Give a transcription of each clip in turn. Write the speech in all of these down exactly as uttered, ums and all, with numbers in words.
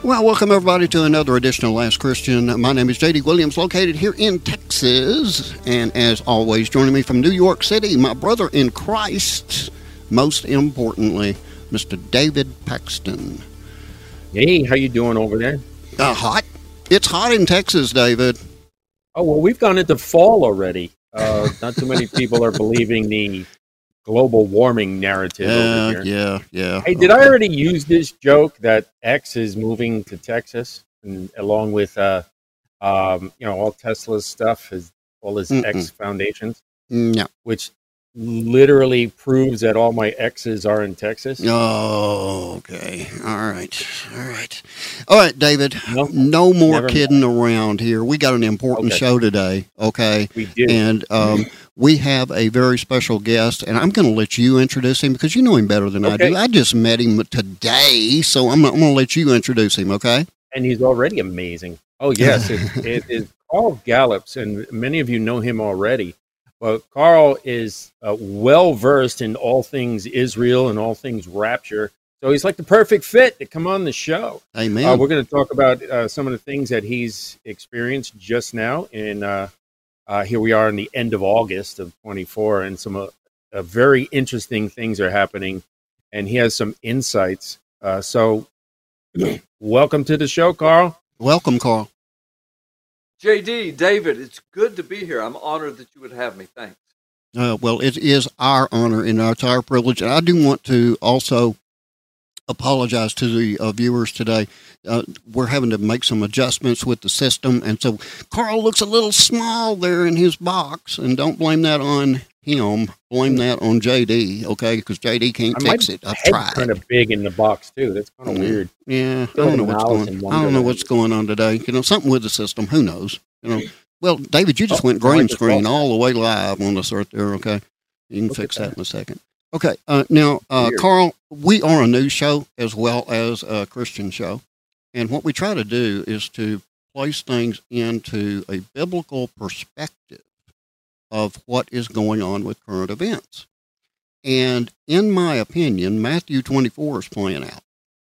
Well, welcome everybody to another edition of Last Christian. My name is J D Williams, located here in Texas. And as always, joining me from New York City, my brother in Christ, most importantly, Mister David Paxton. Hey, how you doing over there? Uh, hot. It's hot in Texas, David. Oh, well, we've gone into fall already. Uh, not too many people are believing the global warming narrative Uh, over here. yeah, yeah. Hey, did I already use this joke that X is moving to Texas, and along with uh, um, you know, all Tesla's stuff, is all his Mm-mm. X foundations, No. which literally proves that all my X's are in Texas? Oh, okay. All right. All right. All right, David. No, No more never kidding around here. We got an important Okay. show today, okay? we do. And um, we have a very special guest, and I'm going to let you introduce him because you know him better than I Okay. do. I just met him today, so I'm, I'm going to let you introduce him, okay? And he's already amazing. Oh, yes. It, it is Carl Gallups, and many of you know him already. But Carl is uh, well-versed in all things Israel and all things rapture. So he's like the perfect fit to come on the show. Amen. Uh, we're going to talk about uh, some of the things that he's experienced just now. And uh, uh, here we are in the end of August of twenty-four, and some uh, uh, very interesting things are happening. And he has some insights. Uh, so welcome to the show, Carl. Welcome, Carl. J D, David, it's good to be here. I'm honored that you would have me. Thanks. Uh, well, it is our honor and it's our privilege. And I do want to also apologize to the uh, viewers today. Uh, we're having to make some adjustments with the system. And so Carl looks a little small there in his box. And don't blame that on him. Blame that on J D, okay? Because J D can't I fix might- it. I've Head's tried. kind of big in the box, too. That's kind of Mm. weird. Yeah, I Feel don't know like what's Alice going. in I don't know Wonderland. what's going on today. You know, something with the system. Who knows? You know. Well, David, you just Oh, went I like green this screen also. all the way live on this right there. Okay, you can Look fix at that that. in a second. Okay, uh, now, uh, Weird. Carl, we are a news show as well as a Christian show, and what we try to do is to place things into a biblical perspective of what is going on with current events. And in my opinion, Matthew twenty-four is playing out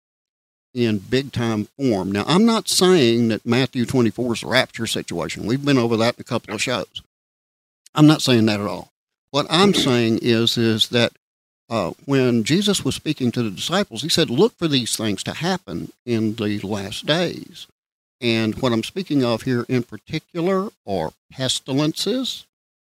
in big time form. Now, I'm not saying that Matthew twenty-four is a rapture situation. We've been over that in a couple of shows. I'm not saying that at all. What I'm saying is, is that uh, when Jesus was speaking to the disciples, he said, look for these things to happen in the last days. And what I'm speaking of here in particular are pestilences,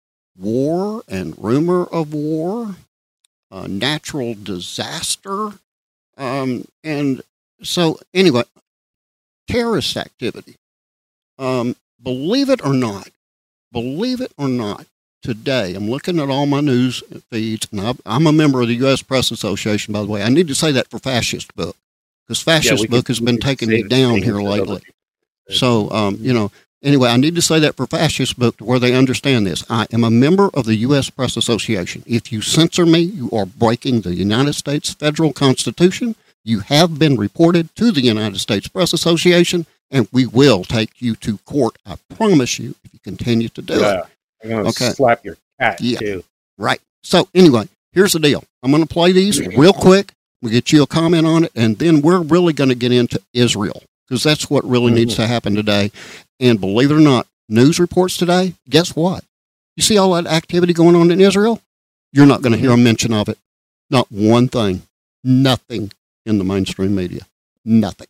war and rumor of war, uh, natural disaster, um, and so anyway, terrorist activity. Um, believe it or not, believe it or not, today I'm looking at all my news feeds, and I, I'm a member of the U S Press Association, by the way. I need to say that for Fascist Book, because Fascist we Book could- has we been could taking say me the down same here for other lately. people. So, um, you know, anyway, I need to say that for Fascist Book to where they understand this. I am a member of the U S Press Association. If you censor me, you are breaking the United States federal Constitution. You have been reported to the United States Press Association, and we will take you to court. I promise you, if you continue to do it. Yeah, I'm going to Okay. slap your cat, Yeah. too. Right. So anyway, here's the deal. I'm going to play these real quick. We'll get you a comment on it, and then we're really going to get into Israel, because that's what really Mhm. needs to happen today. And believe it or not, news reports today, guess what? You see all that activity going on in Israel? You're not going to hear a mention of it. Not one thing. Nothing in the mainstream media. Nothing.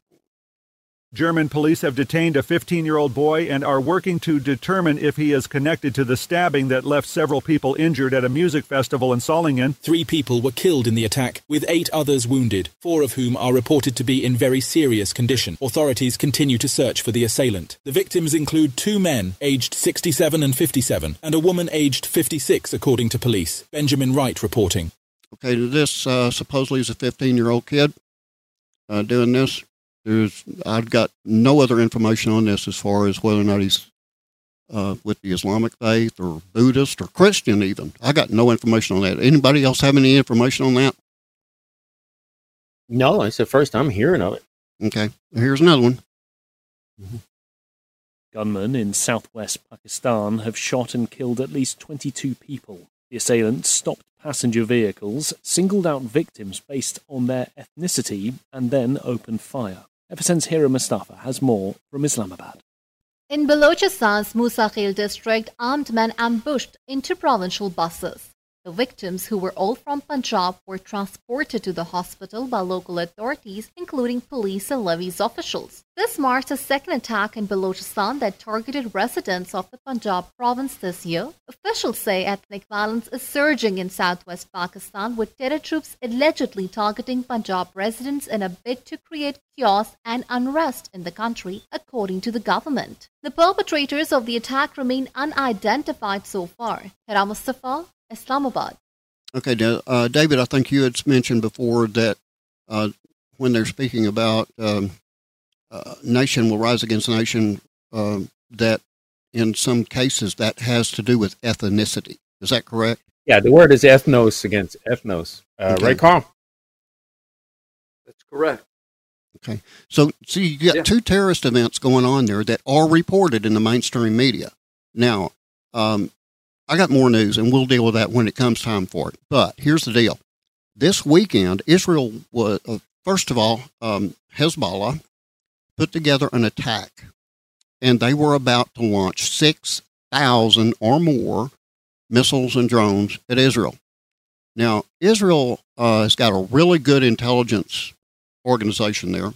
German police have detained a fifteen-year-old boy and are working to determine if he is connected to the stabbing that left several people injured at a music festival in Solingen. Three people were killed in the attack, with eight others wounded, four of whom are reported to be in very serious condition. Authorities continue to search for the assailant. The victims include two men, aged sixty-seven and fifty-seven, and a woman aged fifty-six, according to police. Benjamin Wright reporting. Okay, this uh, supposedly is a fifteen-year-old kid uh, doing this. There's, I've got no other information on this as far as whether or not he's uh, with the Islamic faith or Buddhist or Christian even. I got no information on that. Anybody else have any information on that? No, it's the first I'm hearing of it. Okay, here's another one. Gunmen in southwest Pakistan have shot and killed at least twenty-two people. The assailants stopped passenger vehicles, singled out victims based on their ethnicity, and then opened fire. F S N's Hira Mustafa has more from Islamabad. In Balochistan's Musakhel district, armed men ambushed inter-provincial buses. The victims, who were all from Punjab, were transported to the hospital by local authorities, including police and levies officials. This marks the second attack in Balochistan that targeted residents of the Punjab province this year. Officials say ethnic violence is surging in southwest Pakistan, with terror troops allegedly targeting Punjab residents in a bid to create chaos and unrest in the country, according to the government. The perpetrators of the attack remain unidentified so far. Hira Mustafa, Islamabad. Okay, uh, David, I think you had mentioned before that uh, when they're speaking about um, uh, nation will rise against nation, uh, that in some cases that has to do with ethnicity. Is that correct? Yeah, the word is ethnos against ethnos. Uh, Okay. Right, Carl? That's correct. Okay. So, so you got Yeah. two terrorist events going on there that are reported in the mainstream media. Now, um, I got more news, and we'll deal with that when it comes time for it. But here's the deal. This weekend, Israel was, uh, first of all, um, Hezbollah put together an attack, and they were about to launch six thousand or more missiles and drones at Israel. Now, Israel uh, has got a really good intelligence organization there.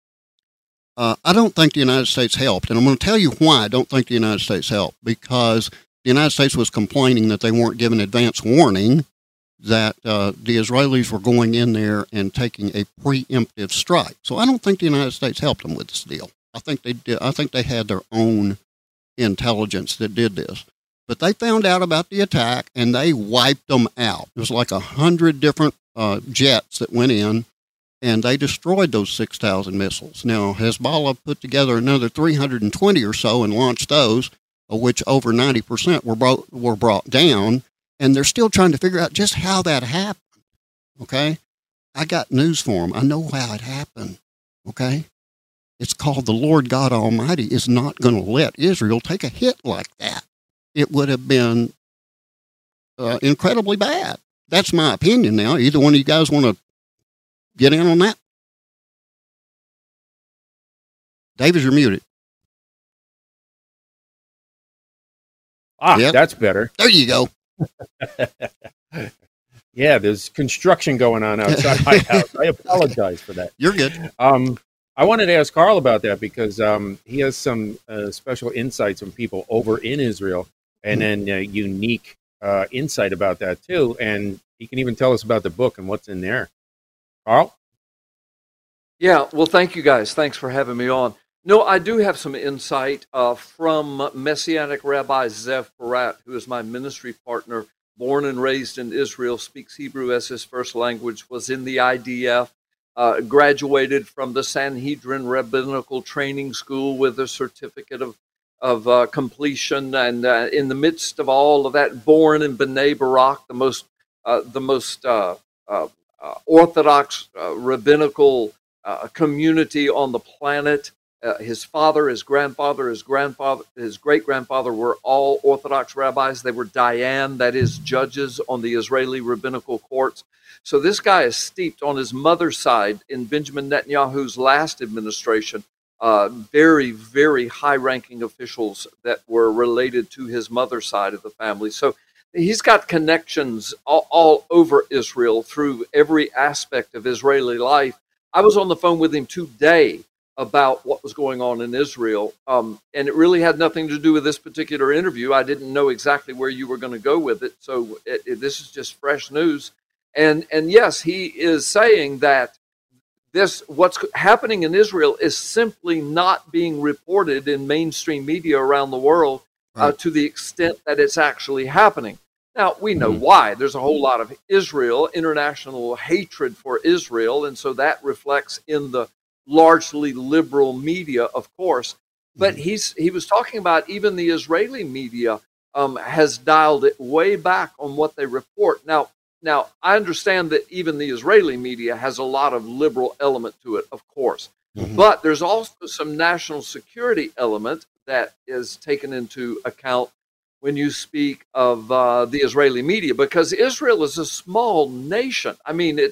Uh, I don't think the United States helped, and I'm going to tell you why I don't think the United States helped, because the United States was complaining that they weren't given advance warning that uh, the Israelis were going in there and taking a preemptive strike. So I don't think the United States helped them with this deal. I think they did. I think they had their own intelligence that did this. But they found out about the attack, and they wiped them out. It was like a hundred different uh, jets that went in, and they destroyed those six thousand missiles. Now, Hezbollah put together another three hundred twenty or so and launched those, of which over ninety percent were brought, were brought down, and they're still trying to figure out just how that happened, okay? I got news for them. I know how it happened, okay? It's called the Lord God Almighty is not going to let Israel take a hit like that. It would have been uh, incredibly bad. That's my opinion now. Either one of you guys want to get in on that? David, you're muted. Ah, Yep. that's better. There you go. Yeah, there's construction going on outside my house. I apologize for that. You're good. Um, I wanted to ask Carl about that because um, he has some uh, special insights from people over in Israel, and then uh, unique uh, insight about that too. And he can even tell us about the book and what's in there. Carl? Yeah, well, thank you guys. Thanks for having me on. No, I do have some insight uh, from Messianic Rabbi Zev Porat, who is my ministry partner, born and raised in Israel, speaks Hebrew as his first language, was in the I D F, uh, graduated from the Sanhedrin Rabbinical Training School with a certificate of, of uh, completion, and uh, in the midst of all of that, born in Bnei Barak, the most, uh, the most uh, uh, uh, orthodox uh, rabbinical uh, community on the planet. Uh, his father, his grandfather, his grandfather, his great-grandfather were all Orthodox rabbis. They were Dayan, that is, judges on the Israeli rabbinical courts. So this guy is steeped on his mother's side in Benjamin Netanyahu's last administration. Uh, very, very high-ranking officials that were related to his mother's side of the family. So he's got connections all, all over Israel through every aspect of Israeli life. I was on the phone with him today about what was going on in Israel. Um, and it really had nothing to do with this particular interview. I didn't know exactly where you were going to go with it. So it, it, this is just fresh news. And, and yes, he is saying that this, what's happening in Israel is simply not being reported in mainstream media around the world uh, Right. to the extent that it's actually happening. Now, we know Mhm. why. There's a whole lot of Israel, international hatred for Israel. And so that reflects in the largely liberal media, of course, but he's he was talking about even the Israeli media um, has dialed it way back on what they report. Now, now I understand that even the Israeli media has a lot of liberal element to it, of course, Mhm. but there's also some national security element that is taken into account when you speak of uh, the Israeli media, because Israel is a small nation. I mean, it's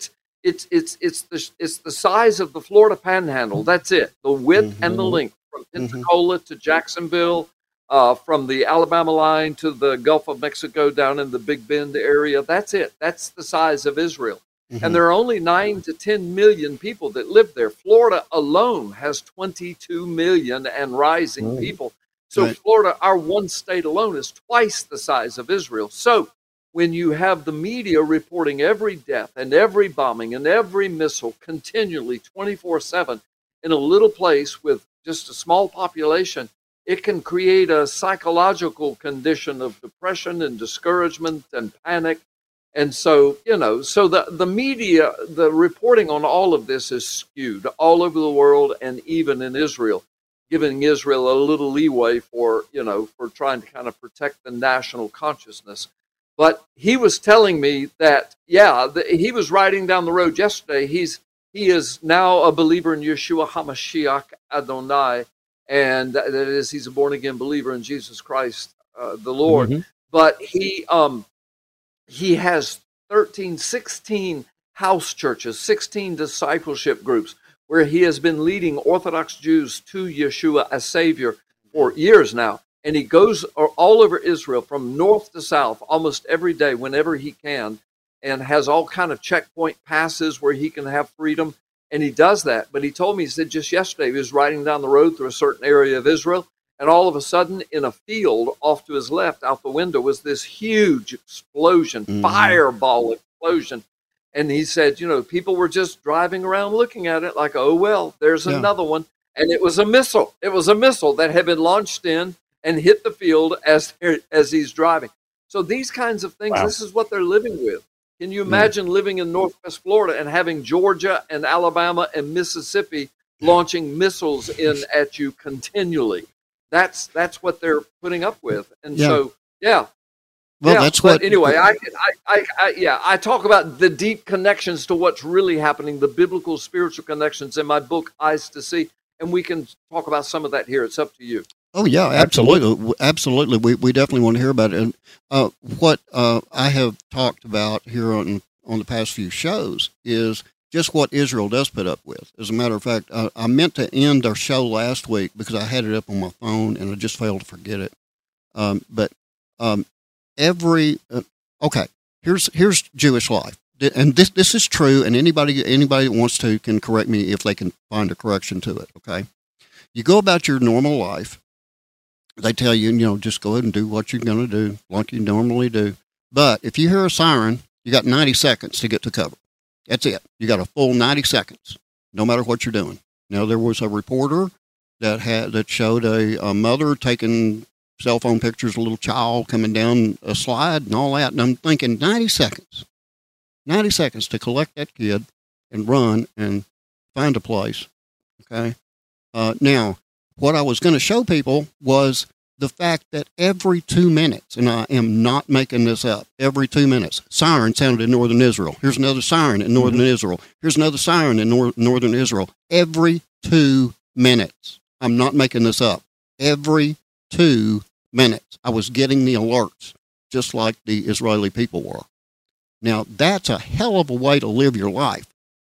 It's it's it's the it's the size of the Florida Panhandle. That's it. The width mm-hmm. and the length from Pensacola mm-hmm. to Jacksonville, uh, from the Alabama line to the Gulf of Mexico down in the Big Bend area. That's it. That's the size of Israel. Mm-hmm. And there are only nine to ten million people that live there. Florida alone has twenty-two million and rising mm-hmm. people. So right. Florida, our one state alone, is twice the size of Israel. So when you have the media reporting every death and every bombing and every missile continually twenty-four seven in a little place with just a small population, it can create a psychological condition of depression and discouragement and panic. And so, you know, so the, the media, the reporting on all of this is skewed all over the world and even in Israel, giving Israel a little leeway for, you know, for trying to kind of protect the national consciousness. But he was telling me that, yeah, the, he was riding down the road yesterday. He's he is now a believer in Yeshua HaMashiach Adonai, and that is, he's a born again believer in Jesus Christ, uh, the Lord. Mm-hmm. But he um he has thirteen, sixteen house churches, sixteen discipleship groups, where he has been leading Orthodox Jews to Yeshua as Savior for years now. And he goes all over Israel from north to south almost every day whenever he can, and has all kind of checkpoint passes where he can have freedom. And he does that. But he told me, he said just yesterday, he was riding down the road through a certain area of Israel, and all of a sudden in a field off to his left out the window was this huge explosion, mm-hmm. fireball explosion. And he said, you know, people were just driving around looking at it like, oh, well, there's yeah. another one. And it was a missile. It was a missile that had been launched in and hit the field as as he's driving. So these kinds of things, wow. this is what they're living with. Can you imagine yeah. living in Northwest Florida and having Georgia and Alabama and Mississippi launching missiles in at you continually? That's that's what they're putting up with. And yeah. so, yeah. Well, yeah, that's but what. Anyway, I, I, I, I, yeah, I talk about the deep connections to what's really happening, the biblical, spiritual connections in my book, Eyes to See, and we can talk about some of that here. It's up to you. Oh yeah, absolutely, absolutely. We we definitely want to hear about it. And uh, what uh, I have talked about here on on the past few shows is just what Israel does put up with. As a matter of fact, uh, I meant to end our show last week because I had it up on my phone and I just failed to forget it. Um, but um, every uh, okay, here's here's Jewish life, and this this is true. And anybody anybody that wants to can correct me if they can find a correction to it. Okay, you go about your normal life. They tell you, you know, just go ahead and do what you're going to do, like you normally do. But if you hear a siren, you got ninety seconds to get to cover. That's it. You got a full ninety seconds, no matter what you're doing. Now, there was a reporter that had that showed a, a mother taking cell phone pictures of a little child coming down a slide and all that. And I'm thinking ninety seconds, ninety seconds to collect that kid and run and find a place. Okay. Uh, now, what I was going to show people was the fact that every two minutes, and I am not making this up, every two minutes, siren sounded in northern Israel. Here's another siren in northern mm-hmm. Israel. Here's another siren in nor- northern Israel. Every two minutes. I'm not making this up. Every two minutes. I was getting the alerts, just like the Israeli people were. Now, that's a hell of a way to live your life.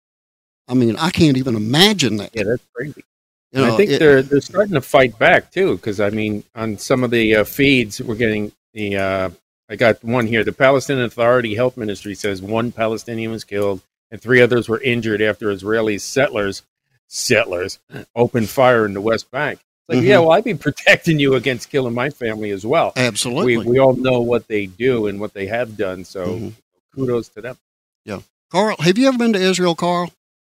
I mean, I can't even imagine that. Yeah, that's crazy. You know, I think it, they're they're starting to fight back too, because I mean, on some of the uh, feeds, we're getting the. Uh, I got one here. The Palestinian Authority Health Ministry says one Palestinian was killed and three others were injured after Israeli settlers settlers opened fire in the West Bank. It's like, mm-hmm. yeah, well, I'd be protecting you against killing my family as well. Absolutely. We we all know what they do and what they have done, so mm-hmm. kudos to them. Yeah, Carl, have you ever been to Israel, Carl?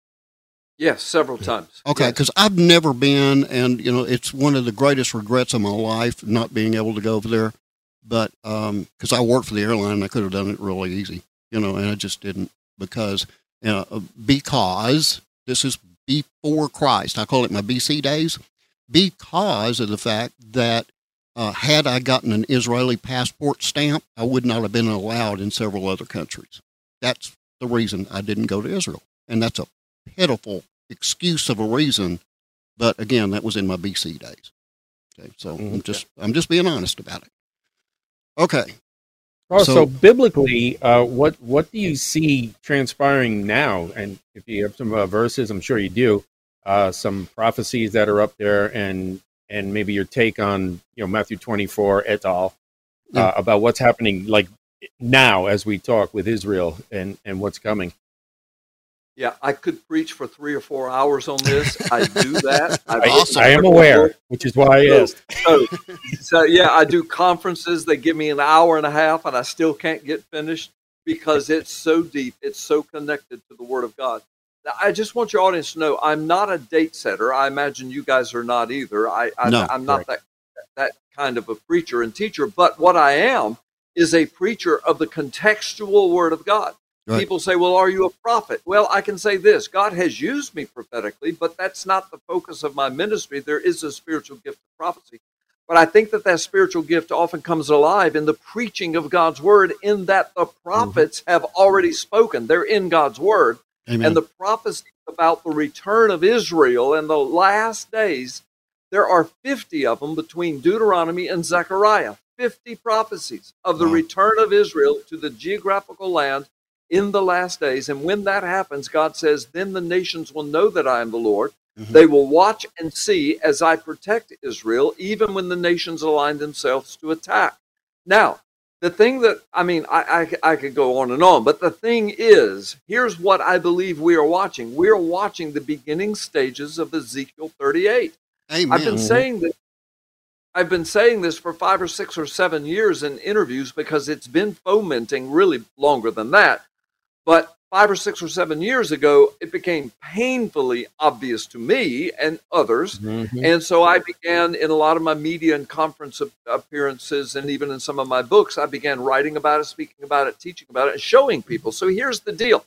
Yes, several times. Okay, because yes. I've never been, and, you know, it's one of the greatest regrets of my life not being able to go over there. But because um, I worked for the airline, I could have done it really easy, you know, and I just didn't because, you know, because this is before Christ. I call it my B C days because of the fact that uh, had I gotten an Israeli passport stamp, I would not have been allowed in several other countries. That's the reason I didn't go to Israel, and that's a pitiful excuse of a reason, but again, that was in my B C days. Okay, so mm-hmm. I'm just I'm just being honest about it. Okay, Oh, so, So- biblically, uh, what what do you see transpiring now? And if you have some uh, verses, I'm sure you do, uh, some prophecies that are up there, and and maybe your take on you know Matthew twenty-four et al. Uh, Yeah. about what's happening like now as we talk with Israel and and what's coming. Yeah, I could preach for three or four hours on this. I do that. I've I, written I am several aware, books. which is why I So, asked. so, so, yeah, I do conferences. They give me an hour and a half, and I still can't get finished because it's so deep. It's so connected to the Word of God. Now, I just want your audience to know I'm not a date setter. I imagine you guys are not either. I, I, No, I'm not that that kind of a preacher and teacher. But what I am is a preacher of the contextual Word of God. Right. People say, well, are you a prophet? Well, I can say this. God has used me prophetically, but that's not the focus of my ministry. There is a spiritual gift of prophecy. But I think that that spiritual gift often comes alive in the preaching of God's word, in that the prophets have already spoken. They're in God's word. Amen. And the prophecy about the return of Israel in the last days, there are fifty of them between Deuteronomy and Zechariah. fifty prophecies of the Wow. return of Israel to the geographical land in the last days. And when that happens, God says, then the nations will know that I am the Lord. Mhm. They will watch and see as I protect Israel, even when the nations align themselves to attack. Now, the thing that, I mean, I, I, I could go on and on, but the thing is, here's what I believe we are watching. We are watching the beginning stages of Ezekiel thirty-eight. Amen. I've been saying that. I've been saying this for five or six or seven years in interviews because it's been fomenting really longer than that. But five or six or seven years ago, it became painfully obvious to me and others. Mhm. And so I began in a lot of my media and conference appearances, and even in some of my books, I began writing about it, speaking about it, teaching about it, and showing people. So here's the deal.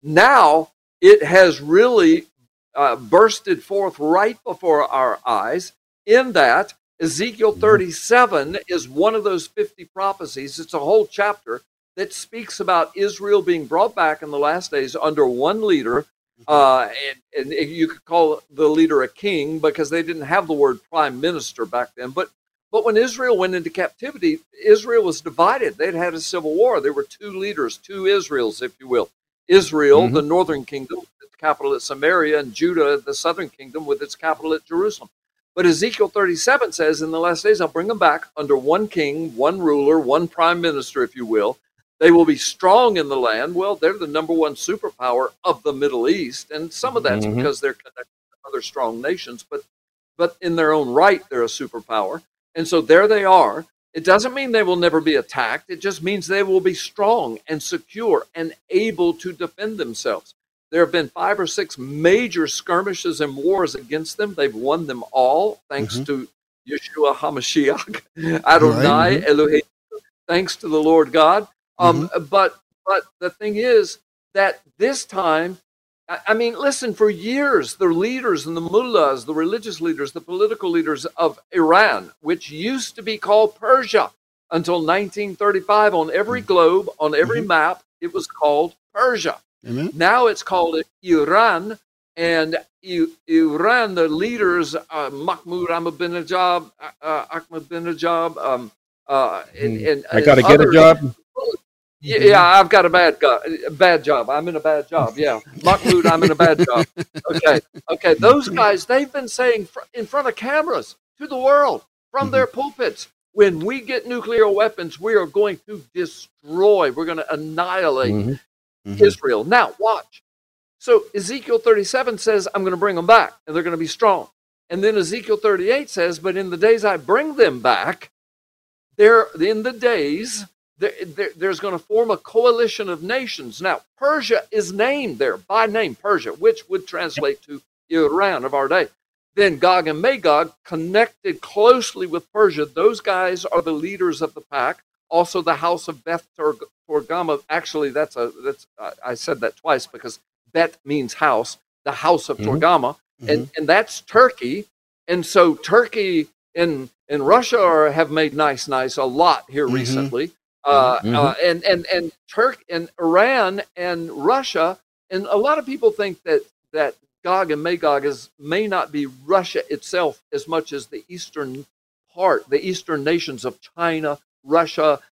Now it has really uh, bursted forth right before our eyes, in that Ezekiel thirty-seven is one of those fifty prophecies. It's a whole chapter that speaks about Israel being brought back in the last days under one leader. Uh, and, and you could call the leader a king because they didn't have the word prime minister back then. But but when Israel went into captivity, Israel was divided. They'd had a civil war. There were two leaders, two Israels, if you will. Israel, Mhm. the northern kingdom, with its capital at Samaria, and Judah, the southern kingdom, with its capital at Jerusalem. But Ezekiel thirty-seven says, in the last days, I'll bring them back under one king, one ruler, one prime minister, if you will. They will be strong in the land. Well, they're the number one superpower of the Middle East. And some of that's Mhm. because they're connected to other strong nations, but but in their own right, they're a superpower. And so there they are. It doesn't mean they will never be attacked. It just means they will be strong and secure and able to defend themselves. There have been five or six major skirmishes and wars against them. They've won them all, thanks Mhm. to Yeshua HaMashiach, Adonai Right. Elohim, thanks to the Lord God. Um, but but the thing is that this time, I, I mean, listen, for years, the leaders and the mullahs, the religious leaders, the political leaders of Iran, which used to be called Persia until nineteen thirty-five, on every globe, on every Mhm. map, it was called Persia. Amen. Now it's called Iran, and I- Iran, the leaders, uh, Mahmoud Ahmadinejad, uh, uh, Ahmadinejad, um, uh, and, and I got to and get a others- job. Yeah, yeah, I've got a bad go- a bad job. I'm in a bad job. Yeah, Mahmoud, I'm in a bad job. Okay, okay. Those guys, they've been saying fr- in front of cameras to the world from their pulpits, when we get nuclear weapons, we are going to destroy. We're going to annihilate Mhm. Mhm. Israel. Now, watch. So Ezekiel thirty-seven says, I'm going to bring them back, and they're going to be strong. And then Ezekiel thirty-eight says, but in the days I bring them back, there in the days, there, there, there's going to form a coalition of nations. Now, Persia is named there by name, Persia, which would translate to Iran of our day. Then Gog and Magog connected closely with Persia. Those guys are the leaders of the pack. Also, the house of Beth Torgama. Actually, that's a that's I said that twice because Bet means house. The house of Mhm. Torgama, and and that's Turkey. And so Turkey and and Russia are, have made nice, nice a lot here Mhm. recently. Uh, Mhm. uh, and and and Turk and Iran and Russia, and a lot of people think that that Gog and Magog is may not be Russia itself as much as the eastern part, the eastern nations of China, Russia,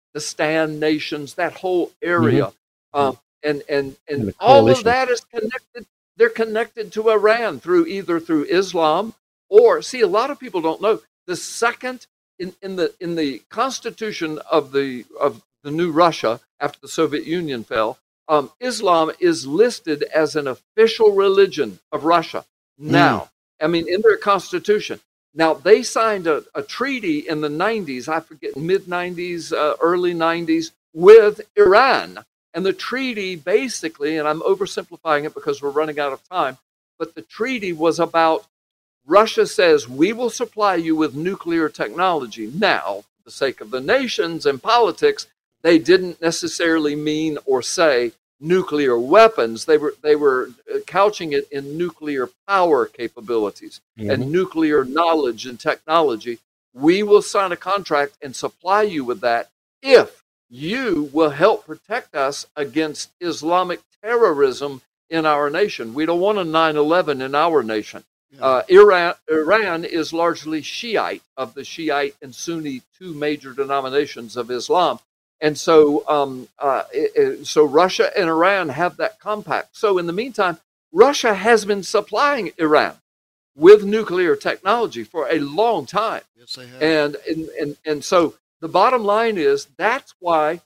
the Stan nations, that whole area. Mm-hmm. Um, and and, and, and all of that is connected. They're connected to Iran through either through Islam or, see, a lot of people don't know, the second in, in the in the constitution of the of the new Russia after the Soviet Union fell, um, Islam is listed as an official religion of Russia. Now, mm. I mean, in their constitution. Now, they signed a, a treaty in the nineties, I forget, mid nineties, uh, early nineties, with Iran. And the treaty basically, and I'm oversimplifying it because we're running out of time, but the treaty was about Russia says, we will supply you with nuclear technology. Now, for the sake of the nations and politics, they didn't necessarily mean or say nuclear weapons. They were they were couching it in nuclear power capabilities mm-hmm. and nuclear knowledge and technology. We will sign a contract and supply you with that if you will help protect us against Islamic terrorism in our nation. We don't want a nine eleven in our nation. Uh, Iran, Iran is largely Shiite, of the Shiite and Sunni, two major denominations of Islam. And so, um, uh, it, it, so Russia and Iran have that compact. So in the meantime, Russia has been supplying Iran with nuclear technology for a long time. Yes, they have. And, and, and, and so the bottom line is that's why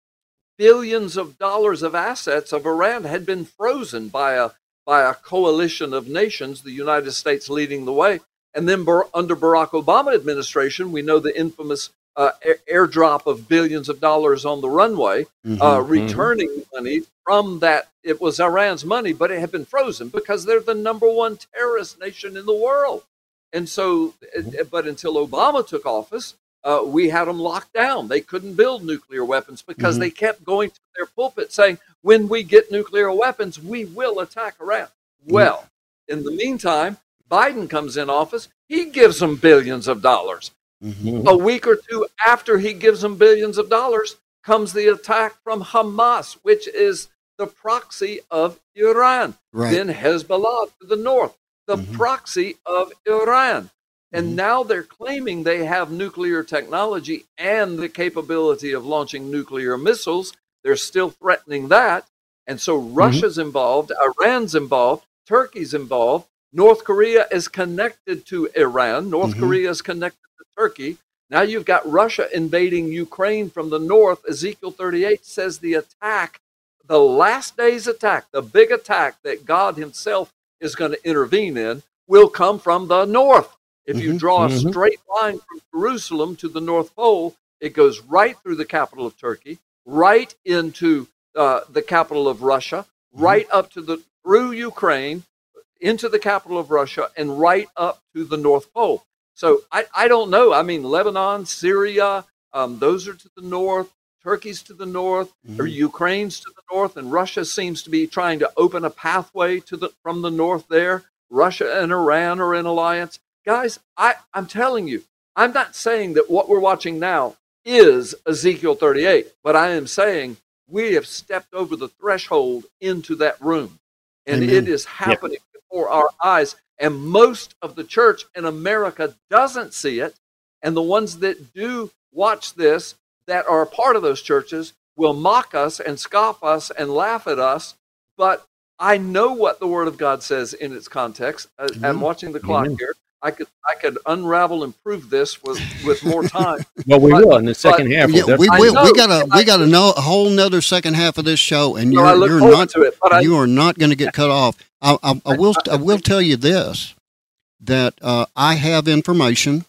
billions of dollars of assets of Iran had been frozen by a by a coalition of nations, the United States leading the way. And then bar- under Barack Obama administration, we know the infamous uh, air- airdrop of billions of dollars on the runway, mm-hmm, uh, returning mm-hmm. money from that. It was Iran's money, but it had been frozen because they're the number one terrorist nation in the world. And so, mm-hmm. but until Obama took office, uh, we had them locked down. They couldn't build nuclear weapons because mm-hmm. they kept going to their pulpit saying, when we get nuclear weapons, we will attack Iran. Well, in the meantime, Biden comes in office. He gives them billions of dollars. Mm-hmm. A week or two after he gives them billions of dollars comes the attack from Hamas, which is the proxy of Iran. Right. Then Hezbollah to the north, the mm-hmm. proxy of Iran. And mm-hmm. now they're claiming they have nuclear technology and the capability of launching nuclear missiles. They're still threatening that. And so Russia's mm-hmm. involved, Iran's involved, Turkey's involved. North Korea is connected to Iran. North mm-hmm. Korea is connected to Turkey. Now you've got Russia invading Ukraine from the north. Ezekiel thirty-eight says the attack, the last day's attack, the big attack that God himself is going to intervene in, will come from the north. If you draw mm-hmm. a straight line from Jerusalem to the North Pole, it goes right through the capital of Turkey, right into uh, the capital of Russia, mm-hmm. right up to the, through Ukraine, into the capital of Russia, and right up to the North Pole. So I, I don't know. I mean, Lebanon, Syria, um, those are to the north, Turkey's to the north, mm-hmm. or Ukraine's to the north, and Russia seems to be trying to open a pathway to the from the north there. Russia and Iran are in alliance. Guys, I, I'm telling you, I'm not saying that what we're watching now is Ezekiel thirty-eight, but I am saying we have stepped over the threshold into that room. And Amen. It is happening yep. before our eyes. And most of the church in America doesn't see it. And the ones that do watch this, that are a part of those churches, will mock us and scoff us and laugh at us. But I know what the Word of God says in its context. Mm-hmm. I'm watching the clock mm-hmm. here. I could I could unravel and prove this with, with more time. Well, we but, will in the second half. Yeah, we will. Know, we got a we got a, no, a whole nother second half of this show, and you're, no, you're not it, I, you are not going to get cut off. I, I, I will I will tell you this, that uh, I have information,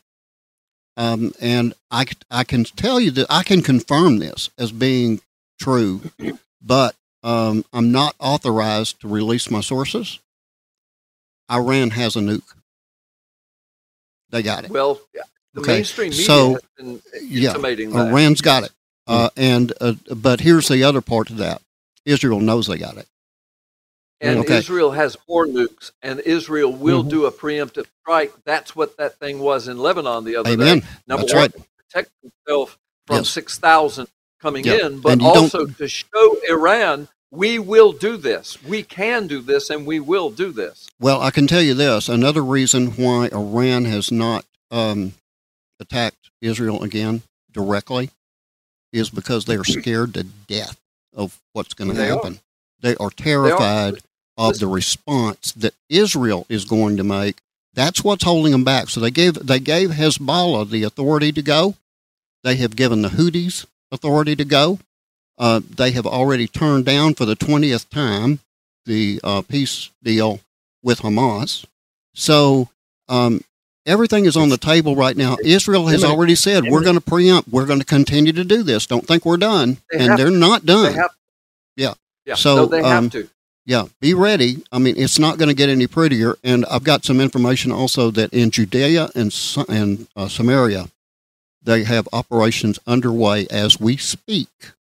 um, and I I can tell you that I can confirm this as being true, but um, I'm not authorized to release my sources. Iran has a nuke. They got it. Well, yeah. The okay. mainstream media so, has been yeah, intimating that. Iran's got it. Uh, and uh, but here's the other part to that. Israel knows they got it. And okay. Israel has more nukes, and Israel will mm-hmm. do a preemptive strike. That's what that thing was in Lebanon the other Amen. day. Number That's one, right. to protect themselves from yes. six thousand coming yeah. in, but also to show Iran, we will do this. We can do this, and we will do this. Well, I can tell you this. Another reason why Iran has not um, attacked Israel again directly is because they are scared to death of what's going to They happen. are. They are terrified of the response that Israel is going to make. That's what's holding them back. So they gave they gave Hezbollah the authority to go. They have given the Houthis authority to go. Uh, they have already turned down for the twentieth time the uh, peace deal with Hamas. So um, everything is on the table right now. Israel has already said, we're going to preempt. We're going to continue to do this. Don't think we're done. They and have they're to. not done. They have, yeah. yeah. So, no, they have um, to. Yeah, be ready. I mean, it's not going to get any prettier. And I've got some information also that in Judea and, and uh, Samaria, they have operations underway as we speak.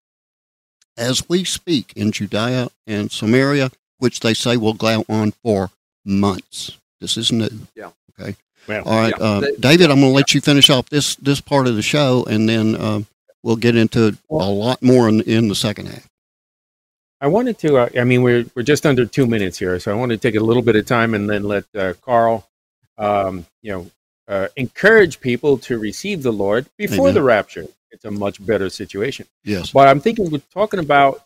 As we speak in Judea and Samaria, which they say will go on for months. This is new. Yeah. Okay. Well, All right, yeah. uh, They- David, I'm going to let you finish off this this part of the show, and then uh, we'll get into a lot more in, in the second half. I wanted to, uh, I mean, we're, we're just under two minutes here, so I want to take a little bit of time and then let uh, Carl, um, you know, uh, encourage people to receive the Lord before Amen. the rapture. It's a much better situation. Yes. But I'm thinking, we're talking about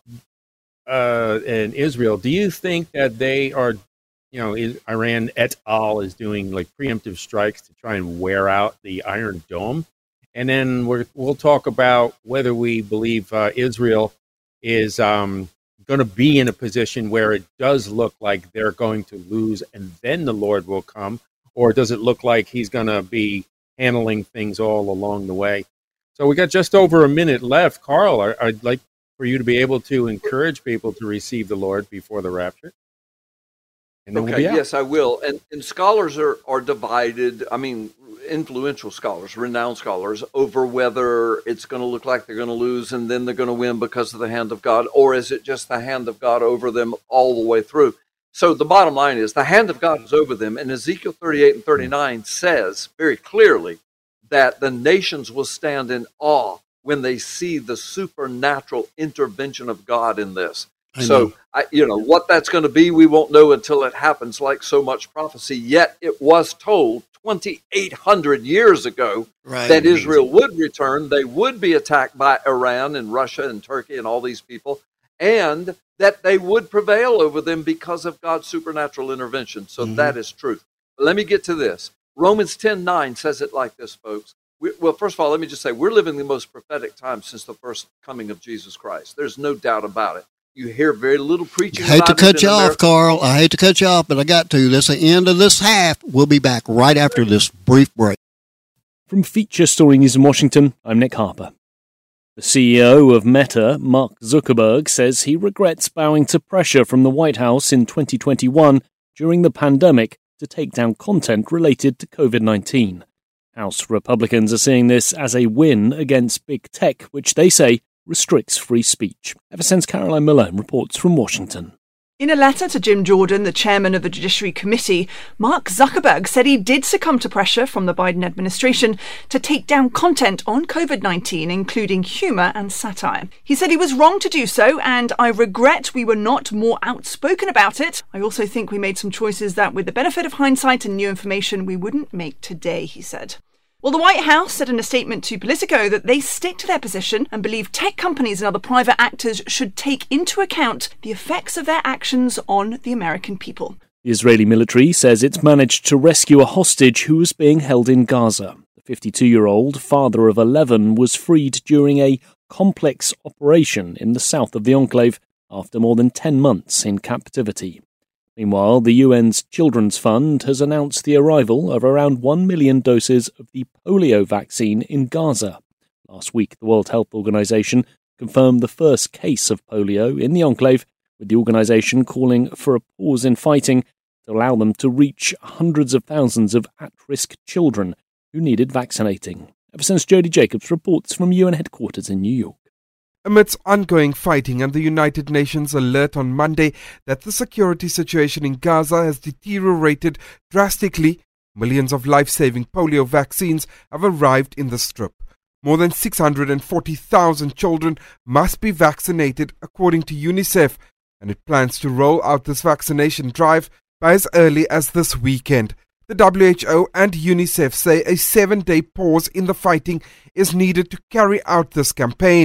uh, in Israel, do you think that they are, you know, is, Iran et al. Is doing like preemptive strikes to try and wear out the Iron Dome? And then we're, we'll talk about whether we believe uh, Israel is um, going to be in a position where it does look like they're going to lose and then the Lord will come, or does it look like he's going to be handling things all along the way? So we got just over a minute left. Carl, I, I'd like for you to be able to encourage people to receive the Lord before the rapture. And then Okay, we'll be out. yes, I will. And, and scholars are, are divided, I mean, influential scholars, renowned scholars, over whether it's going to look like they're going to lose and then they're going to win because of the hand of God, or is it just the hand of God over them all the way through? So the bottom line is the hand of God is over them, and Ezekiel thirty-eight and thirty-nine says very clearly that the nations will stand in awe when they see the supernatural intervention of God in this. Amen. So, I, you know, what that's going to be, we won't know until it happens, like so much prophecy. Yet it was told twenty-eight hundred years ago Right. that Israel would return. They would be attacked by Iran and Russia and Turkey and all these people, and that they would prevail over them because of God's supernatural intervention. So Mhm. that is truth. But let me get to this. Romans ten nine says it like this, folks. We, well, first of all, let me just say, we're living the most prophetic time since the first coming of Jesus Christ. There's no doubt about it. You hear very little preaching I hate about to it cut in you off, America. Carl. I hate to cut you off, but I got to. That's the end of this half. We'll be back right after this brief break. From Feature Story News in Washington, I'm Nick Harper. The C E O of Meta, Mark Zuckerberg, says he regrets bowing to pressure from the White House in twenty twenty-one during the pandemic to take down content related to COVID nineteen. House Republicans are seeing this as a win against big tech, which they say restricts free speech. Ever since Caroline Malone reports from Washington. In a letter to Jim Jordan, the chairman of the Judiciary Committee, Mark Zuckerberg said he did succumb to pressure from the Biden administration to take down content on COVID nineteen, including humour and satire. He said he was wrong to do so, and I regret we were not more outspoken about it. I also think we made some choices that, with the benefit of hindsight and new information, we wouldn't make today, he said. Well, the White House said in a statement to Politico that they stick to their position and believe tech companies and other private actors should take into account the effects of their actions on the American people. The Israeli military says it's managed to rescue a hostage who was being held in Gaza. The fifty-two-year-old father of eleven was freed during a complex operation in the south of the enclave after more than ten months in captivity. Meanwhile, the U N's Children's Fund has announced the arrival of around one million doses of the polio vaccine in Gaza. Last week, the World Health Organization confirmed the first case of polio in the enclave, with the organization calling for a pause in fighting to allow them to reach hundreds of thousands of at-risk children who needed vaccinating. Ever since Jody Jacobs reports from U N headquarters in New York. Amidst ongoing fighting and the United Nations alert on Monday that the security situation in Gaza has deteriorated drastically, millions of life-saving polio vaccines have arrived in the Strip. More than six hundred forty thousand children must be vaccinated, according to UNICEF, and it plans to roll out this vaccination drive by as early as this weekend. The W H O and UNICEF say a seven-day pause in the fighting is needed to carry out this campaign.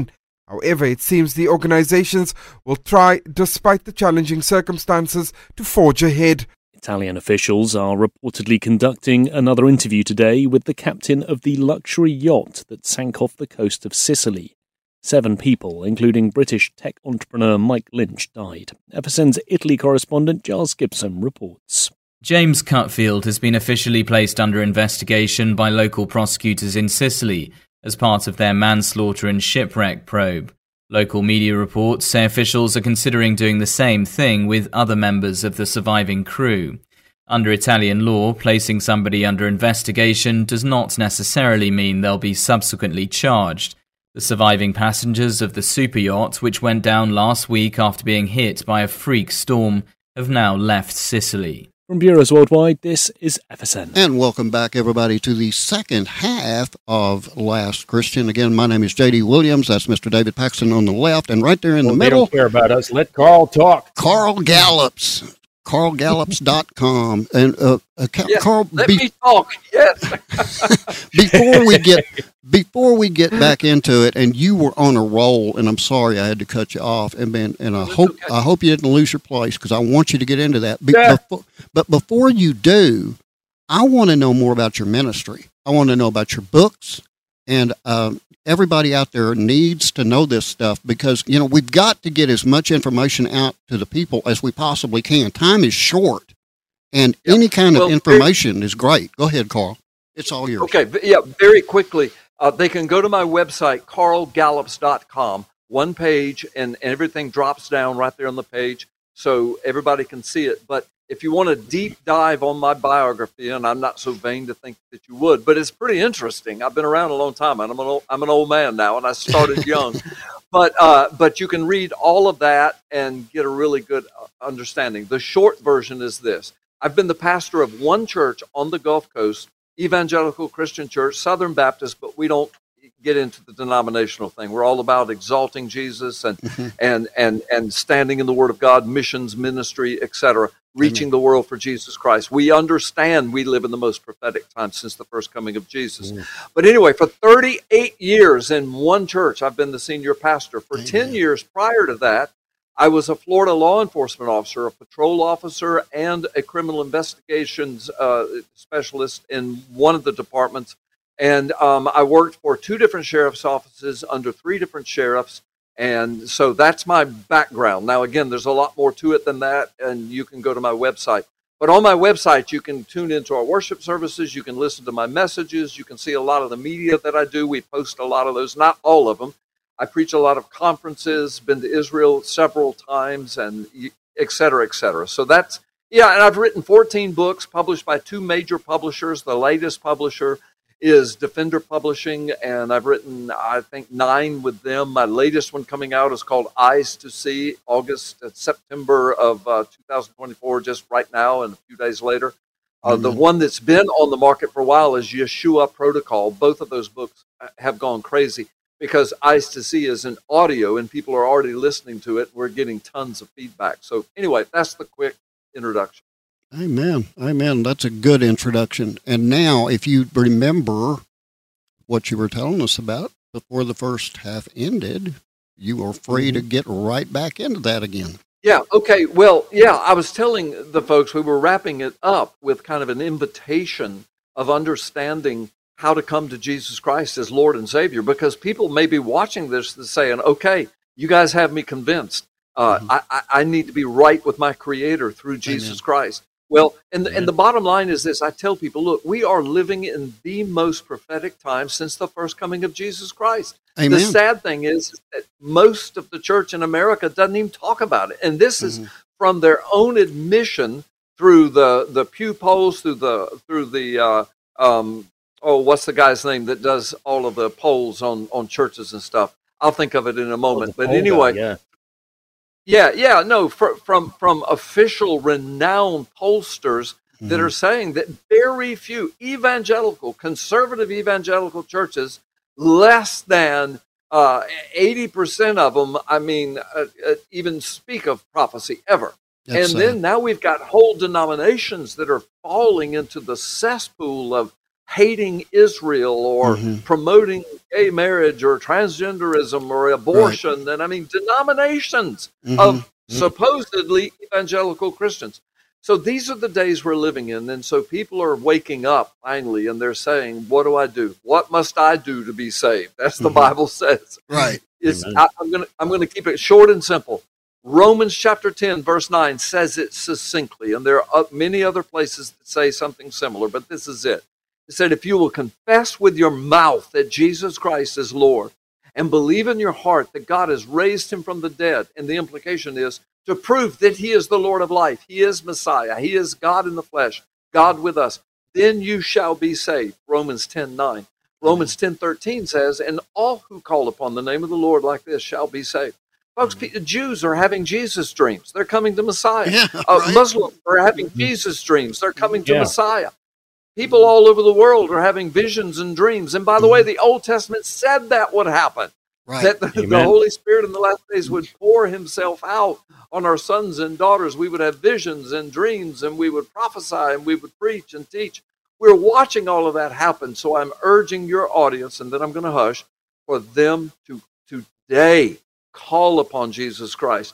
However, it seems the organizations will try, despite the challenging circumstances, to forge ahead. Italian officials are reportedly conducting another interview today with the captain of the luxury yacht that sank off the coast of Sicily. Seven people, including British tech entrepreneur Mike Lynch, died. F S N's Italy correspondent Giles Gibson reports. James Cutfield has been officially placed under investigation by local prosecutors in Sicily as part of their manslaughter and shipwreck probe. Local media reports say officials are considering doing the same thing with other members of the surviving crew. Under Italian law, placing somebody under investigation does not necessarily mean they'll be subsequently charged. The surviving passengers of the super yacht, which went down last week after being hit by a freak storm, have now left Sicily. From Bureaus Worldwide, this is F S N. And welcome back, everybody, to the second half of Last Christian. Again, my name is J D Williams. That's Mister David Paxton on the left. And right there in well, the middle, they don't care about us. Let Carl talk. Carl Gallups. Carl Gallups dot com. And uh, uh, yes, Carl, let be- me talk. Yes. before we get before we get back into it, and you were on a roll, and I'm sorry I had to cut you off, and man, and I That's hope okay. I hope you didn't lose your place because I want you to get into that. Be- Yeah. before, but before you do, I want to know more about your ministry. I want to know about your books, and um, everybody out there needs to know this stuff because you know we've got to get as much information out to the people as we possibly can. Time is short, and Yeah. any kind Well, of information is great. Go ahead, Carl. It's all yours. Okay, but yeah, very quickly. Uh, they can go to my website, carl gallups dot com, one page, and everything drops down right there on the page so everybody can see it. But if you want a deep dive on my biography, and I'm not so vain to think that you would, but it's pretty interesting. I've been around a long time, and I'm an old, I'm an old man now, and I started young. But uh, but you can read all of that and get a really good understanding. The short version is this. I've been the pastor of one church on the Gulf Coast, Evangelical Christian Church, Southern Baptist, but we don't get into the denominational thing. We're all about exalting Jesus and Mm-hmm. and and and standing in the Word of God, missions, ministry, et cetera, reaching Amen. the world for Jesus Christ. We understand we live in the most prophetic time since the first coming of Jesus. Mm. But anyway, for thirty-eight years in one church, I've been the senior pastor. For Amen. ten years prior to that, I was a Florida law enforcement officer, a patrol officer, and a criminal investigations uh, specialist in one of the departments. And um, I worked for two different sheriff's offices under three different sheriffs. And so that's my background. Now, again, there's a lot more to it than that, and you can go to my website. But on my website, you can tune into our worship services. You can listen to my messages. You can see a lot of the media that I do. We post a lot of those, not all of them. I preach a lot of conferences, been to Israel several times, and et cetera, et cetera. So that's, yeah, and I've written fourteen books published by two major publishers. The latest publisher is Defender Publishing, and I've written, I think, nine with them. My latest one coming out is called Eyes to See, August, uh, September of uh, two thousand twenty-four, just right now and a few days later. Uh, Mm-hmm. The one that's been on the market for a while is Yeshua Protocol. Both of those books have gone crazy because Eyes to See is an audio and people are already listening to it. We're getting tons of feedback. So anyway, that's the quick introduction. Amen. Amen. That's a good introduction. And now, if you remember what you were telling us about before the first half ended, you are free to get right back into that again. Yeah, okay. Well, yeah, I was telling the folks we were wrapping it up with kind of an invitation of understanding how to come to Jesus Christ as Lord and Savior, because people may be watching this and saying, okay, you guys have me convinced. Uh, Mhm. I, I, I need to be right with my Creator through Jesus Amen. Christ. Well, and the, and the bottom line is this. I tell people, look, we are living in the most prophetic time since the first coming of Jesus Christ. Amen. The sad thing is that most of the church in America doesn't even talk about it. And this is Mhm. from their own admission through the, the Pew polls, through the, through the uh, um, oh, what's the guy's name that does all of the polls on, on churches and stuff? I'll think of it in a moment. Oh, the but poll guy, anyway, yeah. yeah, yeah, no, fr- from from official renowned pollsters that Mhm. are saying that very few evangelical, conservative evangelical churches, less than uh, eighty percent of them, I mean, uh, uh, even speak of prophecy ever. That's and sad. then now we've got whole denominations that are falling into the cesspool of hating Israel or Mm-hmm. promoting gay marriage or transgenderism or abortion. And I mean, denominations Mm-hmm. of supposedly evangelical Christians. So these are the days we're living in. And so people are waking up finally and they're saying, what do I do? What must I do to be saved? That's the Mhm. Bible says. Right. It's, I, I'm going to I'm going to keep it short and simple. Romans chapter ten, verse nine says it succinctly. And there are many other places that say something similar, but this is it. It said, if you will confess with your mouth that Jesus Christ is Lord and believe in your heart that God has raised him from the dead, and the implication is to prove that he is the Lord of life, he is Messiah, he is God in the flesh, God with us, then you shall be saved. Romans ten nine. Romans ten thirteen says, and all who call upon the name of the Lord like this shall be saved. Folks, pe- Jews are having Jesus dreams. They're coming to Messiah. Yeah, uh, right. Muslims are having Jesus dreams. They're coming to Yeah. Messiah. People all over the world are having visions and dreams. And by the way, the Old Testament said that would happen. Right. That the, the Amen. Holy Spirit in the last days would pour himself out on our sons and daughters. We would have visions and dreams, and we would prophesy, and we would preach and teach. We're watching all of that happen. So I'm urging your audience, and then I'm going to hush, for them to today call upon Jesus Christ.